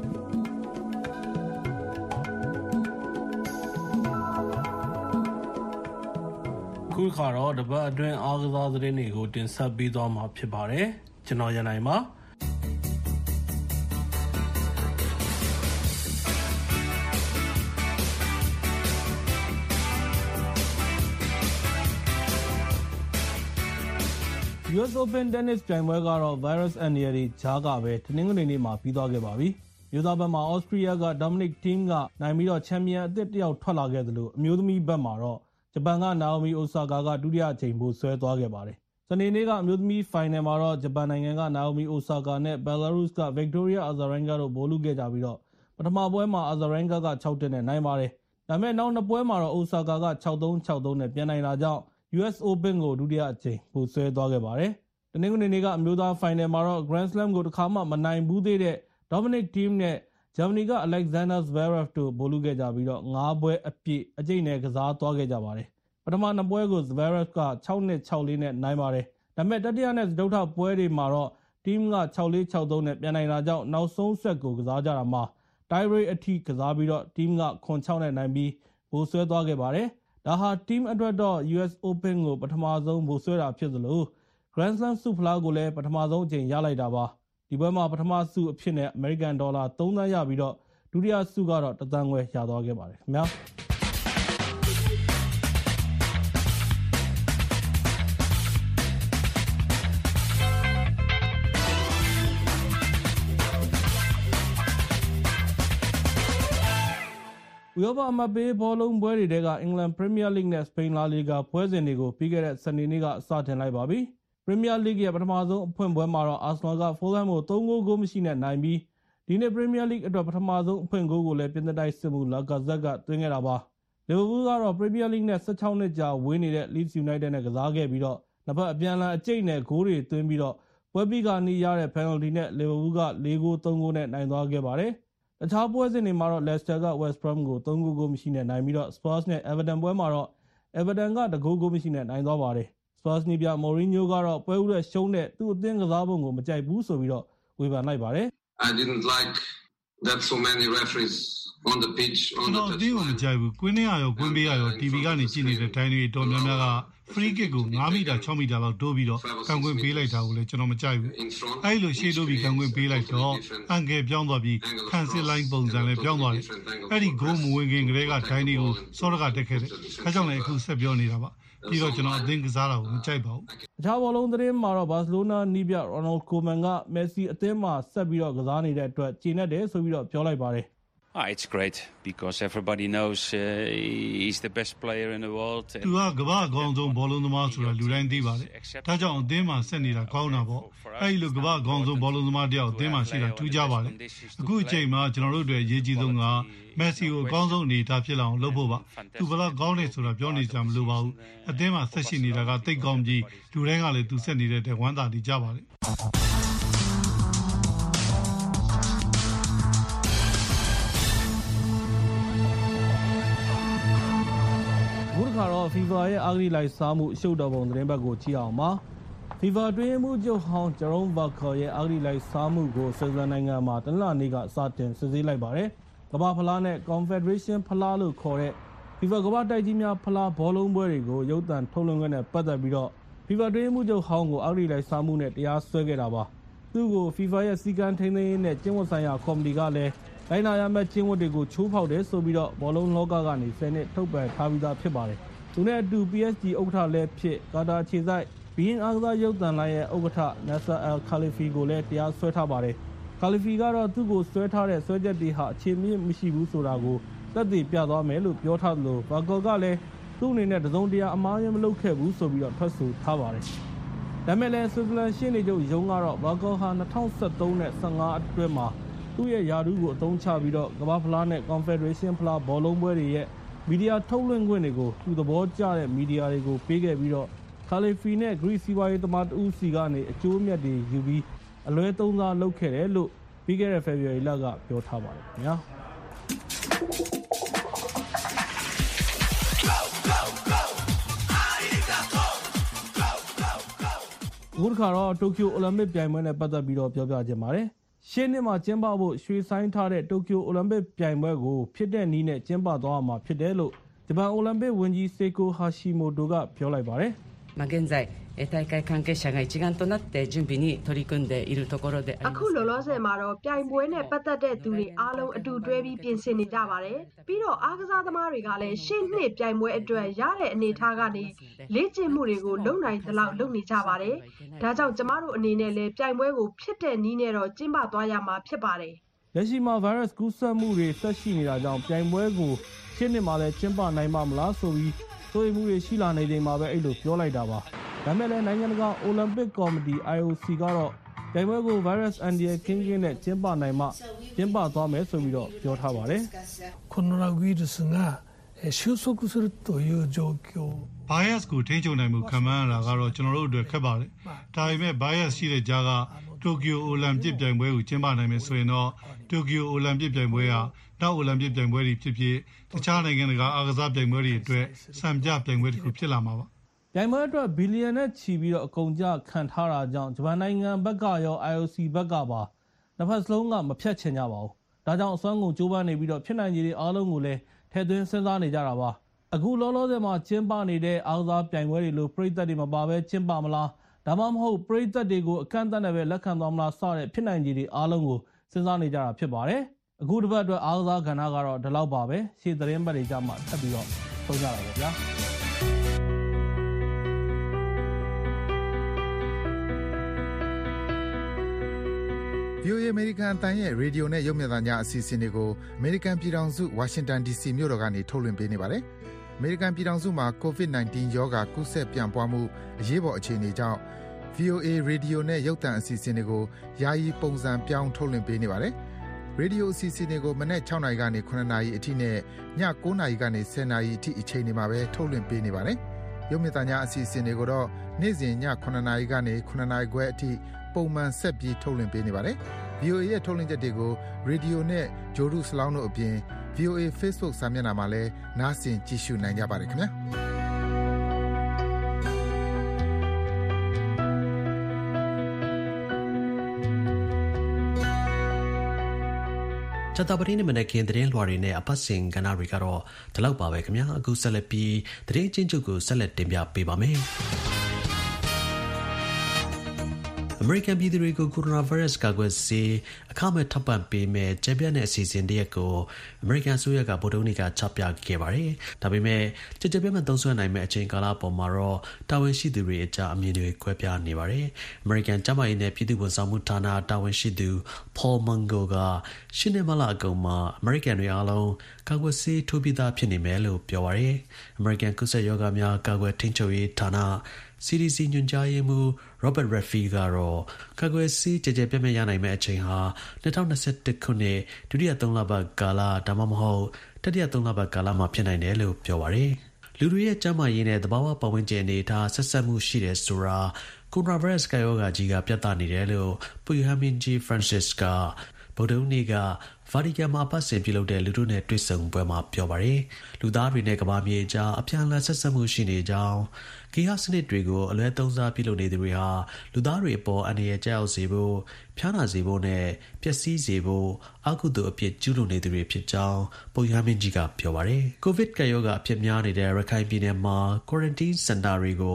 ခုခါတော့တပတ်အတွင်းအားကစားသတင်းတွေကိုတင်ဆက်ပေးသွားမှာဖြစ်ပါတယ်ကျွန်တော်ရန်နိုင်ပါ US Open Tennis ပြိုင်ပွဲကတော့ virus အန္တရာယ်တွေကြားကပဲတနင်္ဂနွေနေ့မှာပြီးသွားခဲ့ပါပြီ။မြို့သားဘက်မှာ Austria က Dominic Thiem ကနိုင်ပြီးတော့ချန်ပီယံအသစ်တစ်ယောက်ထွက်လာခဲ့သလိုအမျိုးသမီးဘက်မှာတော့ဂျပန်က Naomi Osaka ကဒုတိယအကြိမ်ပိုဆွဲသွားခဲ့ပါတယ်။စနေနေ့ကအမျိုးသမီးဖိုင်နယ်မှာတော့ဂျပန်နိုင်ငံက Naomi Osaka နဲ့ Belarus က Victoria Azarenka တို့ဗိုလ်လုခဲ့ကြပြီးတော့ပထမပွဲမှာ Azarenka က 6-1 နဲ့နိုင်ပါတယ်။ဒါပေမဲ့နောက်နှစ်ပွဲမှာတော့ Osaka က 6-3 6-3 နဲ့ပြန်နိုင်တာကြောင့် US Open ကိုဒုတိယအကြိမ်ပိုဆွဲသွားခဲ့ပါတယ်။တနင်္ဂနွေနေ့ကအမျိုးသားဖိုင်နယ်မှာတော့ Grand Slam ကိုတစ်ခါမှမနိုင်ဘူးသေးတဲ့ Dominic Thiem နဲ့ဂျာမနီက Alexander Zverev တို့ဗိုလ်လုခဲ့ကြပြီးတော့9ပွဲအပြည့်အကျိတ်နဲ့ကစားသွားခဲ့ကြပါတယ်။ပထမ2ပွဲကို Zverev က 6-2 6-4 နဲ့နိုင်ပါတယ်။ဒါပေမဲ့တတိယနဲ့စတုတ္ထပွဲတွေမှာတော့ Thiem က 6-4 6-3 နဲ့ပြန်နိုင်တာကြောင့်နောက်ဆုံးဆက်ကိုကစားကြတာမှာ tie break အထိကစားပြီးတော့ Thiem က 6-6 နဲ့နိုင်ပြီးဗိုလ်ဆွဲသွားခဲ့ပါတယ်။ဒါဟာ Thiem အတွက်တော့ US Open ကိုပထမဆုံးဗိုလ်ဆွဲတာဖြစ်သလို Grand Slam ဆုဖလားကိုလည်းပထမဆုံးအကြိမ်ရလိုက်တာပါ။ဒီပွဲမှာပထမဆုအဖြစ်နဲ့ American $3 သန်းရပြီးတော့ဒုတိယဆုကတော့1.5 သန်းရသွားခဲ့ပါတယ်ခင်ဗျာ။ဥရောပအမတ်ပေးဘောလုံးပွဲတွေထဲကအင်္ဂလန် Premier League နဲ့ Spain La Liga ပွဲစဉ်တွေကိုပြီးခဲ့တဲ့စနေနေ့ကအစတင်လိုက်ပါပြီ။ Premier League ရဲ့ပထမဆုံးအဖွင့်ပွဲမှာတော့ Arsenal က Fulham ကို3-0 မရှိနဲ့နိုင်ပြီးဒီနေ့ Premier League အတွက်ပထမဆုံးအဖွင့်ဂိုးကိုလည်းပြင်သစ်တိုက်စစ်မှု Lacazette ကသွင်းခဲ့တာပါ။ Liverpool ကတော့ Premier League နဲ့16နှစ်ကြာဝေးနေတဲ့ Leeds United နဲ့ကစားခဲ့ပြီးတော့နှစ်ဖက်အပြန်အလှန်အကျိတ်နဲ့ဂိုးတွေသွင်းပြီးတော့ပွဲပြီးကနီးရတဲ့ penalty နဲ့ Liverpool က4-3 နဲ့နိုင်သွားခဲ့ပါတယ်။တခြားပွဲစဉ်တွေမှာတော့ Leicester က West Brom ကို3-0 မရှိနဲ့နိုင်ပြီးတော့ Spurs နဲ့ Everton ပွဲမှာတော့ Everton က1-0 မရှိနဲ့နိုင်သွားပါတယ်။ Spurs နီးပြ Mourinho ကတော့ပွဲဦးတဲ့ရှုံးတဲ့သူ့အသင်းကစားပုံကိုမကြိုက်ဘူးဆိုပြီးတော့ဝေဖန်လိုက်ပါတယ်။ I didn't like that so many referees on the pitch on the pitch ဒီကိုမကြိုက်ဘူးကွင်းထဲရောကွင်းဘေးရော TV ကနေကြည့်နေတဲ့တိုင်းတွေတော်များများက free kick ကို9မီတာ6မီတာလောက်တိုးပြီးတော့ကန်ခွင့်ပေးလိုက်တာကိုလည်းကျွန်တော်မကြိုက်ဘူးအဲ့လိုရှေ့တိုးပြီးကန်ခွင့်ပေးလိုက်တော့အန်ဂယ်ပြောင်းသွားပြီးခံစစ်လိုင်းပုံစံလည်းပြောင်းသွားတယ်အဲ့ဒီဂိုးမဝင်ခင်ကလေးကတိုင်းတွေကိုစောရကတက်ခဲ့တယ်ဒါကြောင့်လည်းအခုဆက်ပြောနေတာပါပြီးတော့ကျွန်တော်အသင်းကစားတာကိုမကြိုက်ပါဘူးတခြားဘောလုံးသတင်းမှာတော့ Barcelona နီးပြ Ronald Koeman က Messi အသင်းမှာဆက်ပြီးတော့ကစားနေတဲ့အတွက်ကျေနပ်တယ်ဆိုပြီးတော့ပြောလိုက်ပါတယ် It's great because everybody knows he's the best player in the world. သူကကမ္ဘာ့အကောင်းဆုံးဘောလုံးသမားဆိုတာလူတိုင်းသိပါတယ်။ဒါကြောင့်အသင်းမှာဆက်နေတာကောင်းတာပေါ့။အဲဒီလိုကမ္ဘာ့အကောင်းဆုံးဘောလုံးသမားတယောက်အသင်းမှာရှိတာထူးခြားပါတယ်။အခုအချိန်မှာကျွန်တော်တို့အတွက်အရေးကြီးဆုံးကမက်ဆီကိုအကောင်းဆုံးအနေအထားဖြစ်လာအောင်လုပ်ဖို့ပါ။သူဘယ်လောက်ကောင်းလဲဆိုတာပြောနေကြမလို့ပါဘူး။အသင်းမှာဆက်ရှိနေတာကတိတ်ကောင်းကြီးလူတိုင်းကလည်းသူဆက်နေတဲ့တဲ့ဝမ်းသာနေကြပါလေ။ခါတော့ FIFA ရဲ့အဂတိလိုက်စားမှုအရှုပ်တော်ပုံသတင်းဘက်ကိုကြည့်အောင်ပါ FIFA အတွင်းမှုချုပ်ဟောင်း Jerome Vauclair ရဲ့အဂတိလိုက်စားမှုကိုဆွစ်ဇာလန်နိုင်ငံမှာတနင်္လာနေ့ကစတင်စစ်ဆေးလိုက်ပါတယ်ကမ္ဘာဖလားနဲ့ Confederation ဖလားလို့ခေါ်တဲ့ FIFA ကမ္ဘာတိုက်ကြီးများဖလားဘောလုံးပွဲတွေကိုရုပ်သံထုတ်လွှင့်ခွင့်နဲ့ပတ်သက်ပြီးတော့ FIFA အတွင်းမှုချုပ်ဟောင်းကိုအဂတိလိုက်စားမှုနဲ့တရားစွဲခဲ့တာပါသူ့ကို FIFA ရဲ့စီကံထိန်းသိမ်းရေးနဲ့ကျင့်ဝတ်ဆိုင်ရာကော်မတီကလည်းလိုက်နာရမယ့်ကျင့်ဝတ်တွေကိုချိုးဖောက်တယ်ဆိုပြီးတော့ဘောလုံးလောကကနေ10နှစ်ထုတ်ပယ်ထားပြီးသားဖြစ်ပါတယ်သူနဲ့အတူ PSG ဥက္ကဋ္ဌလည်းဖြစ်ကာတာခြေစိုက်ဘီယင်အားကစားရုပ်သံလိုင်းရဲ့ဥက္ကဋ္ဌ Nasser Al-Khelaifi ကိုလည်းတရားစွဲထားပါတယ်။ Khelaifi ကတော့သူ့ကိုစွဲထားတဲ့စွဲချက်တွေဟာအခြေမြင့်မရှိဘူးဆိုတာကိုသက်သေပြသွားမယ်လို့ပြောထားသလို Vauclair ကလည်းသူ့အနေနဲ့တစုံတရာအမှားယွင်းမလုပ်ခဲ့ဘူးဆိုပြီးတော့ထွက်ဆိုထားပါတယ်။ဒါပေမဲ့လည်းဆွစ်ဇာလန်ရှေ့နေချုပ်ရုံးကတော့ Vauclair ဟာ2013နဲ့15အတွင်းမှာသူ့ရဲ့ယာဒူးကိုအသုံးချပြီးတော့ကမ္ဘာဖလားနဲ့ Confederation ဖလားဘောလုံးပွဲတွေရဲ့မီဒီယာထုတ်လွှင့်ခွင့်တွေကိုသူသဘောကျတဲ့မီဒီယာတွေကိုပေးခဲ့ပြီးတော့ Khalifi နဲ့ Greece စီးပွားရေးသမားတဦးစီကနေအကျိုးအမြတ်တွေယူပြီးအလွဲသုံးစားလုပ်ခဲ့တယ်လို့ပြီးခဲ့တဲ့ February လကပြောထားပါတယ်ခင်ဗျာအခုတစ်ခါတော့တိုကျိုအိုလံပစ်ပြိုင်ပွဲနဲ့ပတ်သက်ပြီးတော့ပြောပြခြင်းပါတယ်ရှေ့နှစ်မှာကျင်းပဖို့ရွှေဆိုင်ထားတဲ့တိုကျိုအိုလံပစ်ပြိုင်ပွဲကိုဖြစ်တဲ့နည်းနဲ့ကျင်းပသွားမှာဖြစ်တယ်လို့ဂျပန်အိုလံပစ်ဝန်ကြီးစေကိုဟာရှီမိုတိုကပြောလိုက်ပါတယ်။現在大会関係者が一丸となって準備に取り組んでいるところでအခုလောလောဆယ်မှာတော့ပြိုင်ပွဲနဲ့ပတ်သက်တဲ့သူတွေအားလုံးအတူတွဲပြီးပြင်ဆင်နေကြပါတယ်ပြီးတော့အားကစားသမားတွေကလည်းရှေ့နှစ်ပြိုင်ပွဲအတွက်ရတဲ့အနေအထားကနေလေ့ကျင့်မှုတွေကိုလုပ်နိုင်သလောက်လုပ်နေကြပါတယ်ဒါကြောင့်ကျမတို့အနေနဲ့လည်းပြိုင်ပွဲကိုဖြစ်တဲ့နည်းနဲ့တော့ကျင်းပသွားရမှာဖြစ်ပါတယ်လက်ရှိမှာဗိုင်းရပ်စ်ကူးစက်မှုတွေဆက်ရှိနေတာကြောင့်ပြိုင်ပွဲကိုရှင်းနေမှာလည်းကျင်းပနိုင်မှာမလားဆိုပြီးစိုးရိမ်မှုတွေရှိလာနေချိန်မှာပဲအဲ့လိုပြောလိုက်တာပါဒါမဲ့လည်းနိုင်ငံတကာအိုလံပစ်ကော်မတီ IOC ကတော့ပြိုင်ပွဲကိုဗိုင်းရပ်စ်အန်ဒီယကင်းကင်းနဲ့ကျင်းပနိုင်မှကျင်းပသွားမယ်ဆိုပြီးတော့ပြောထားပါတယ်ကိုရိုနာဗိုင်းရပ်စ်က収束するという状況 bias ကိုထိန်းချုပ်နိုင်မှုခံမှန်းရတာကတော့ကျွန်တော်တို့အတွက်ခက်ပါတယ်ဒါပေမဲ့ bias ရှိတဲ့ကြားကတိုကျိုအိုလံပစ်ပြိုင်ပွဲကိုကျင်းပနိုင်မယ်ဆိုရင်တော့တိုကျိုအိုလံပစ်ပြိုင်ပွဲဟာနောက်အိုလံပစ်ပြိုင်ပွဲတွေဖြစ်ဖြစ်တခြားနိုင်ငံတကာအားကစားပြိုင်ပွဲတွေအတွက်စံပြပြိုင်ပွဲတစ်ခုဖြစ်လာမှာပါပြိုင်ပွဲအတွက်ဘီလီယံနဲ့ချီပြီးတော့အကုန်ကြခံထားတာကြောင့်ဂျပန်နိုင်ငံဘက်ကရော IOC ဘက်ကပါနှစ်ဖက်စလုံးကမဖြတ်ချင်ကြပါဘူးဒါကြောင့်အစွမ်းကုန်ကြိုးပမ်းနေပြီးတော့ဖြစ်နိုင်ခြေတွေအားလုံးကိုလည်းထည့်သွင်းစဉ်းစားနေကြတာပါအခုလောလောဆယ်မှာကျင်းပနေတဲ့အားကစားပြိုင်ပွဲတွေလို့ပြည်သက်တွေမပါဘဲကျင်းပမလားဒါမှမဟုတ်ပြည်သက်တွေကိုအကန့်အသတ်နဲ့ပဲလက်ခံသွားမလားစတဲ့ဖြစ်နိုင်ခြေတွေအားလုံးကိုစဉ်းစားနေကြတာဖြစ်ပါတယ်အခုတစ်ပတ်အတွက်အားကစားကဏ္ဍကတော့ဒီလောက်ပါပဲရှေ့သတင်းပတ်တွေကြမှာထပ်ပြီးတော့ဆုံးကြတာပါဗျာ VOA အမေရိကန်အသံရဲ့ရေဒီယိုနဲ့ရုပ်မြင်သံကြားအစီအစဉ်တွေကိုအမေရိကန်ပြည်ထောင်စုဝါရှင်တန် DC မြို့တော်ကနေထုတ်လွှင့်ပေးနေပါတယ်။အမေရိကန်ပြည်ထောင်စုမှာ COVID-19 ရောဂါကူးစက်ပြန့်ပွားမှုအရေးပေါ်အခြေအနေကြောင့် VOA ရေဒီယိုနဲ့ရုပ်သံအစီအစဉ်တွေကိုယာယီပုံစံပြောင်းထုတ်လွှင့်ပေးနေပါတယ်။ရေဒီယိုအစီအစဉ်တွေကိုမနက်6နာရီကနေ9နာရီအထိနဲ့ည9နာရီကနေ10နာရီအထိအချိန်တွေမှာပဲထုတ်လွှင့်ပေးနေပါတယ်။ရုပ်မြင်သံကြားအစီအစဉ်တွေကိုတော့နေ့စဉ်ည9နာရီကနေ9နာရီခွဲအထိပုံမှန်ဆက်ပြီးထုတ်လွှင့်ပေးနေပါတယ်။ VOA ရဲ့ထုတ်လွှင့်ချက်တွေကိုရေဒီယိုနဲ့ဂျိုဒူစလောင်းတို့အပြင် VOA Facebook စာမျက်နှာမှာလည်းနားဆင်ကြည့်ရှုနိုင်ကြပါတယ်ခင်ဗျာချတာပတင်းနဲ့မနက်ခင်းသတင်းလွှာတွေနဲ့အပတ်စဉ်ကဏ္ဍတွေကတော့ဒီလောက်ပါပဲခင်ဗျာအခုဆက်လက်ပြီးသတင်းချင်းချုပ်ကိုဆက်လက်တင်ပြပေးပါမယ်အမေရိကန်ပြည်သူတွေကိုကိုရိုနာဗိုင်းရပ်စ်ကာကွယ်ဆေးအခမဲ့ထောက်ပံ့ပေးမဲ့ကျယ်ပြန့်တဲ့အစီအစဉ်တရက်ကိုအမေရိကန်အစိုးရကဗုဒ္ဓဟူးနေ့ကချပြခဲ့ပါတယ်။ဒါပေမဲ့ကျယ်ပြန့်မဲ့သုံးစွဲနိုင်မဲ့အချိန်ကာလပေါ်မှာတော့တာဝန်ရှိသူတွေအကြားအမြင်တွေကွဲပြားနေပါတယ်။အမေရိကန်ကျန်းမာရေးနဲ့ပြည်သူ့ဝန်ဆောင်မှုဌာနတာဝန်ရှိသူ Paul Mango ကရှင်းနေမလားအကုန်မှာအမေရိကန်တွေအားလုံးကာကွယ်ဆေးထိုးပြီးသားဖြစ်နေမယ်လို့ပြောပါတယ်။အမေရိကန်ကုသရောဂါများကာကွယ်ထိန်းချုပ်ရေးဌာနCDC ညွှန်ကြားရေးမှူး Robert Redfield ကတော့ကာကွယ်ဆေးကြည်ကြဲပြတ်ပြတ်ရနိုင်မယ့်အချိန်ဟာ2021ခုနှစ်ဒုတိယ3လပတ်ကာလဒါမှမဟုတ်တတိယ3လပတ်ကာလမှာဖြစ်နိုင်တယ်လို့ပြောပါတယ်။လူတွေရဲ့ကျန်းမာရေးနဲ့သဘာဝပတ်ဝန်းကျင်အနေအထားဆက်စပ်မှုရှိတယ်ဆိုတာကိုရိုနာဗိုင်းရပ်စ်ကာရောဂါကြီးကပြသနေတယ်လို့ပုပ်ရဟန်းမင်းကြီး Francis ကဗုဒ္ဓဟူးနေ့ကဗာတီကန်မှာပတ်စင်ပြုလုပ်တဲ့လူတို့နဲ့တွေ့ဆုံပွဲမှာပြောပါတယ်။လူသားတွေနဲ့ကမ္ဘာမြေအကြားအပြန်အလှန်ဆက်စပ်မှုရှိနေကြောင်းဂေဟစနစ်တွေကိုအလွဲသုံးစားပြုလုပ်နေသူတွေဟာလူသားတွေအပေါ်အန္တရာယ်ကြောက်စေဖို့ဖျားနာစေဖို့နဲ့ပျက်စီးစေဖို့အကုသိုလ်အဖြစ်ကျူးလွန်နေသူတွေဖြစ်ကြောင်းပုပ်ရဟန်းမင်းကြီးကပြောပါတယ်။ ကိုဗစ်ကပ်ရောဂါအဖြစ်များနေတဲ့ရခိုင်ပြည်နယ်မှာ quarantine center တွေကို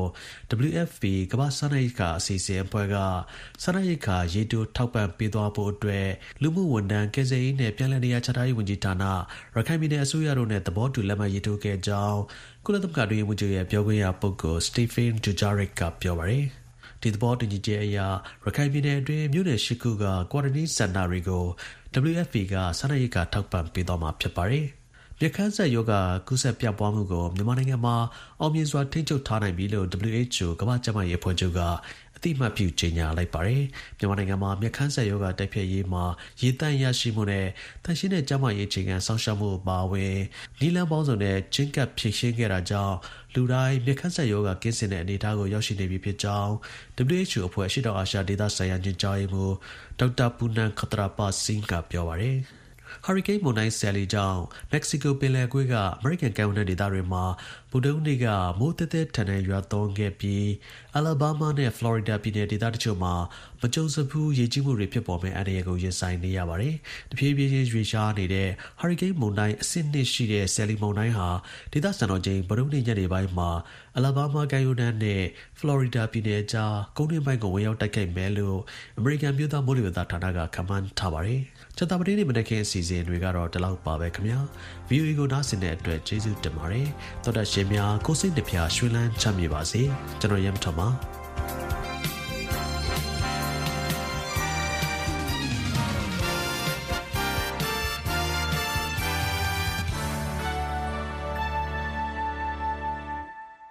WFP ကမ္ဘာ့စားနပ်ရိက္ခာအစီအစဉ်အဖွဲ့ကစားနပ်ရိက္ခာရေတိုးထောက်ပံ့ပေးသွားဖို့အတွက်လူမှုဝန်ထမ်းကယ်ဆယ်ရေးနဲ့ပြန်လည်နေရာချထားရေးဝန်ကြီးဌာနရခိုင်ပြည်နယ်အစိုးရတို့နဲ့သဘောတူလက်မှတ်ရေးထိုးခဲ့ကြောင်းကုလသမဂ္ဂအတွင်းရေးမှူးချုပ်ရဲ့ပြောခွင့်ရပုဂ္ဂိုလ် Stephen Dujarric ကပြောပါတယ်။ဒီသဘောတူညီချက်အရရခိုင်ပြည်နယ်အတွင်းမြို့နယ်၈ခုက quarantine center တွေကို WFP ကစားနပ်ရိက္ခာထောက်ပံ့ပေးသွားမှာဖြစ်ပါတယ်။မျက်ခမ်းစက်ရောဂါကူးစက်ပြန့်ပွားမှုကိုမြန်မာနိုင်ငံမှာအောင်မြင်စွာထိန်းချုပ်ထားနိုင်ပြီလို့ WHO ကမ္ဘာ့ကျန်းမာရေးအဖွဲ့ချုပ်ကအသိအမှတ်ပြုကြေညာလိုက်ပါတယ်။မြန်မာနိုင်ငံမှာမျက်ခမ်းစက်ရောဂါတိုက်ဖျက်ရေးမှာရေသန့်ရရှိမှုနဲ့သန့်ရှင်းတဲ့ကျန်းမာရေးအခြေခံစောင့်ရှောက်မှုအပါအဝင်နည်းလမ်းပေါင်းစုံနဲ့ကျဉ်းကပ်ဖြည့်ရှင်းခဲ့တာကြောင့်လူတိုင်းမျက်ခမ်းစက်ရောဂါကင်းစင်တဲ့အနေအထားကိုရောက်ရှိနေပြီဖြစ်ကြောင်း WHO အဖွဲ့အရှေ့တောင်အာရှဒေသဆိုင်ရာညွှန်ကြားရေးမှူးဒေါက်တာပူနန်ခတရာပါစင်းကပြောပါတယ်။ဟာရီကိန်းမုန်တိုင်းဆယ်လီကြောင့်မက္ကဆီကိုပင်လယ်ကွေ့ကအမေရိကန်ကမ်းရိုးတန်းဒေသတွေမှာဗုဒ္ဓဟူးနေ့ကမိုးသည်းထန်ထန်ရွာသွန်းခဲ့ပြီးအလာဘားမားနဲ့ဖလော်ရီဒါပြည်နယ်ဒေသတချို့မှာမကြုံစဖူးရေကြီးမှုတွေဖြစ်ပေါ်မဲ့အန္တရာယ်ကိုရင်ဆိုင်နေရပါတယ်။တဖြည်းဖြည်းချင်းရွေ့ရှားနေတဲ့ဟာရီကိန်းမုန်တိုင်းအဆင့်2ရှိတဲ့ဆယ်လီမုန်တိုင်းဟာဒေသစံတော်ချိန်ဗုဒ္ဓဟူးနေ့ညနေပိုင်းမှာအလာဘားမားကမ်းရိုးတန်းနဲ့ဖလော်ရီဒါပြည်နယ်ကြားကုန်းတွင်းပိုင်းကိုဝင်ရောက်တိုက်ခိုက်မယ်လို့အမေရိကန်ပြည်ထောင်စုမိုးလေဝသဌာနကခန့်မှန်းထားပါတယ်။ကြာသပတေးနေ့မနက်ခင်းအစီအစဉ်တွေကတော့ဒီလောက်ပါပဲခင်ဗျာ။ VOA ကိုနားဆင်တဲ့အတွက်ကျေးဇူးတင်ပါတယ်။သောတာရှင်များကိုစိတ်နှပြရွှင်လန်းချမ်းမြေပါစေ။ကျွန်တော်ရမ်ထော်ပါ။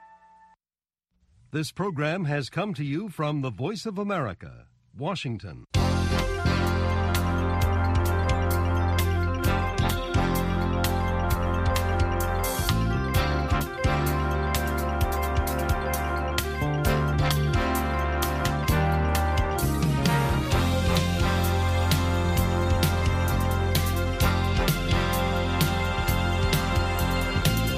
This program has come to you from the Voice of America, Washington.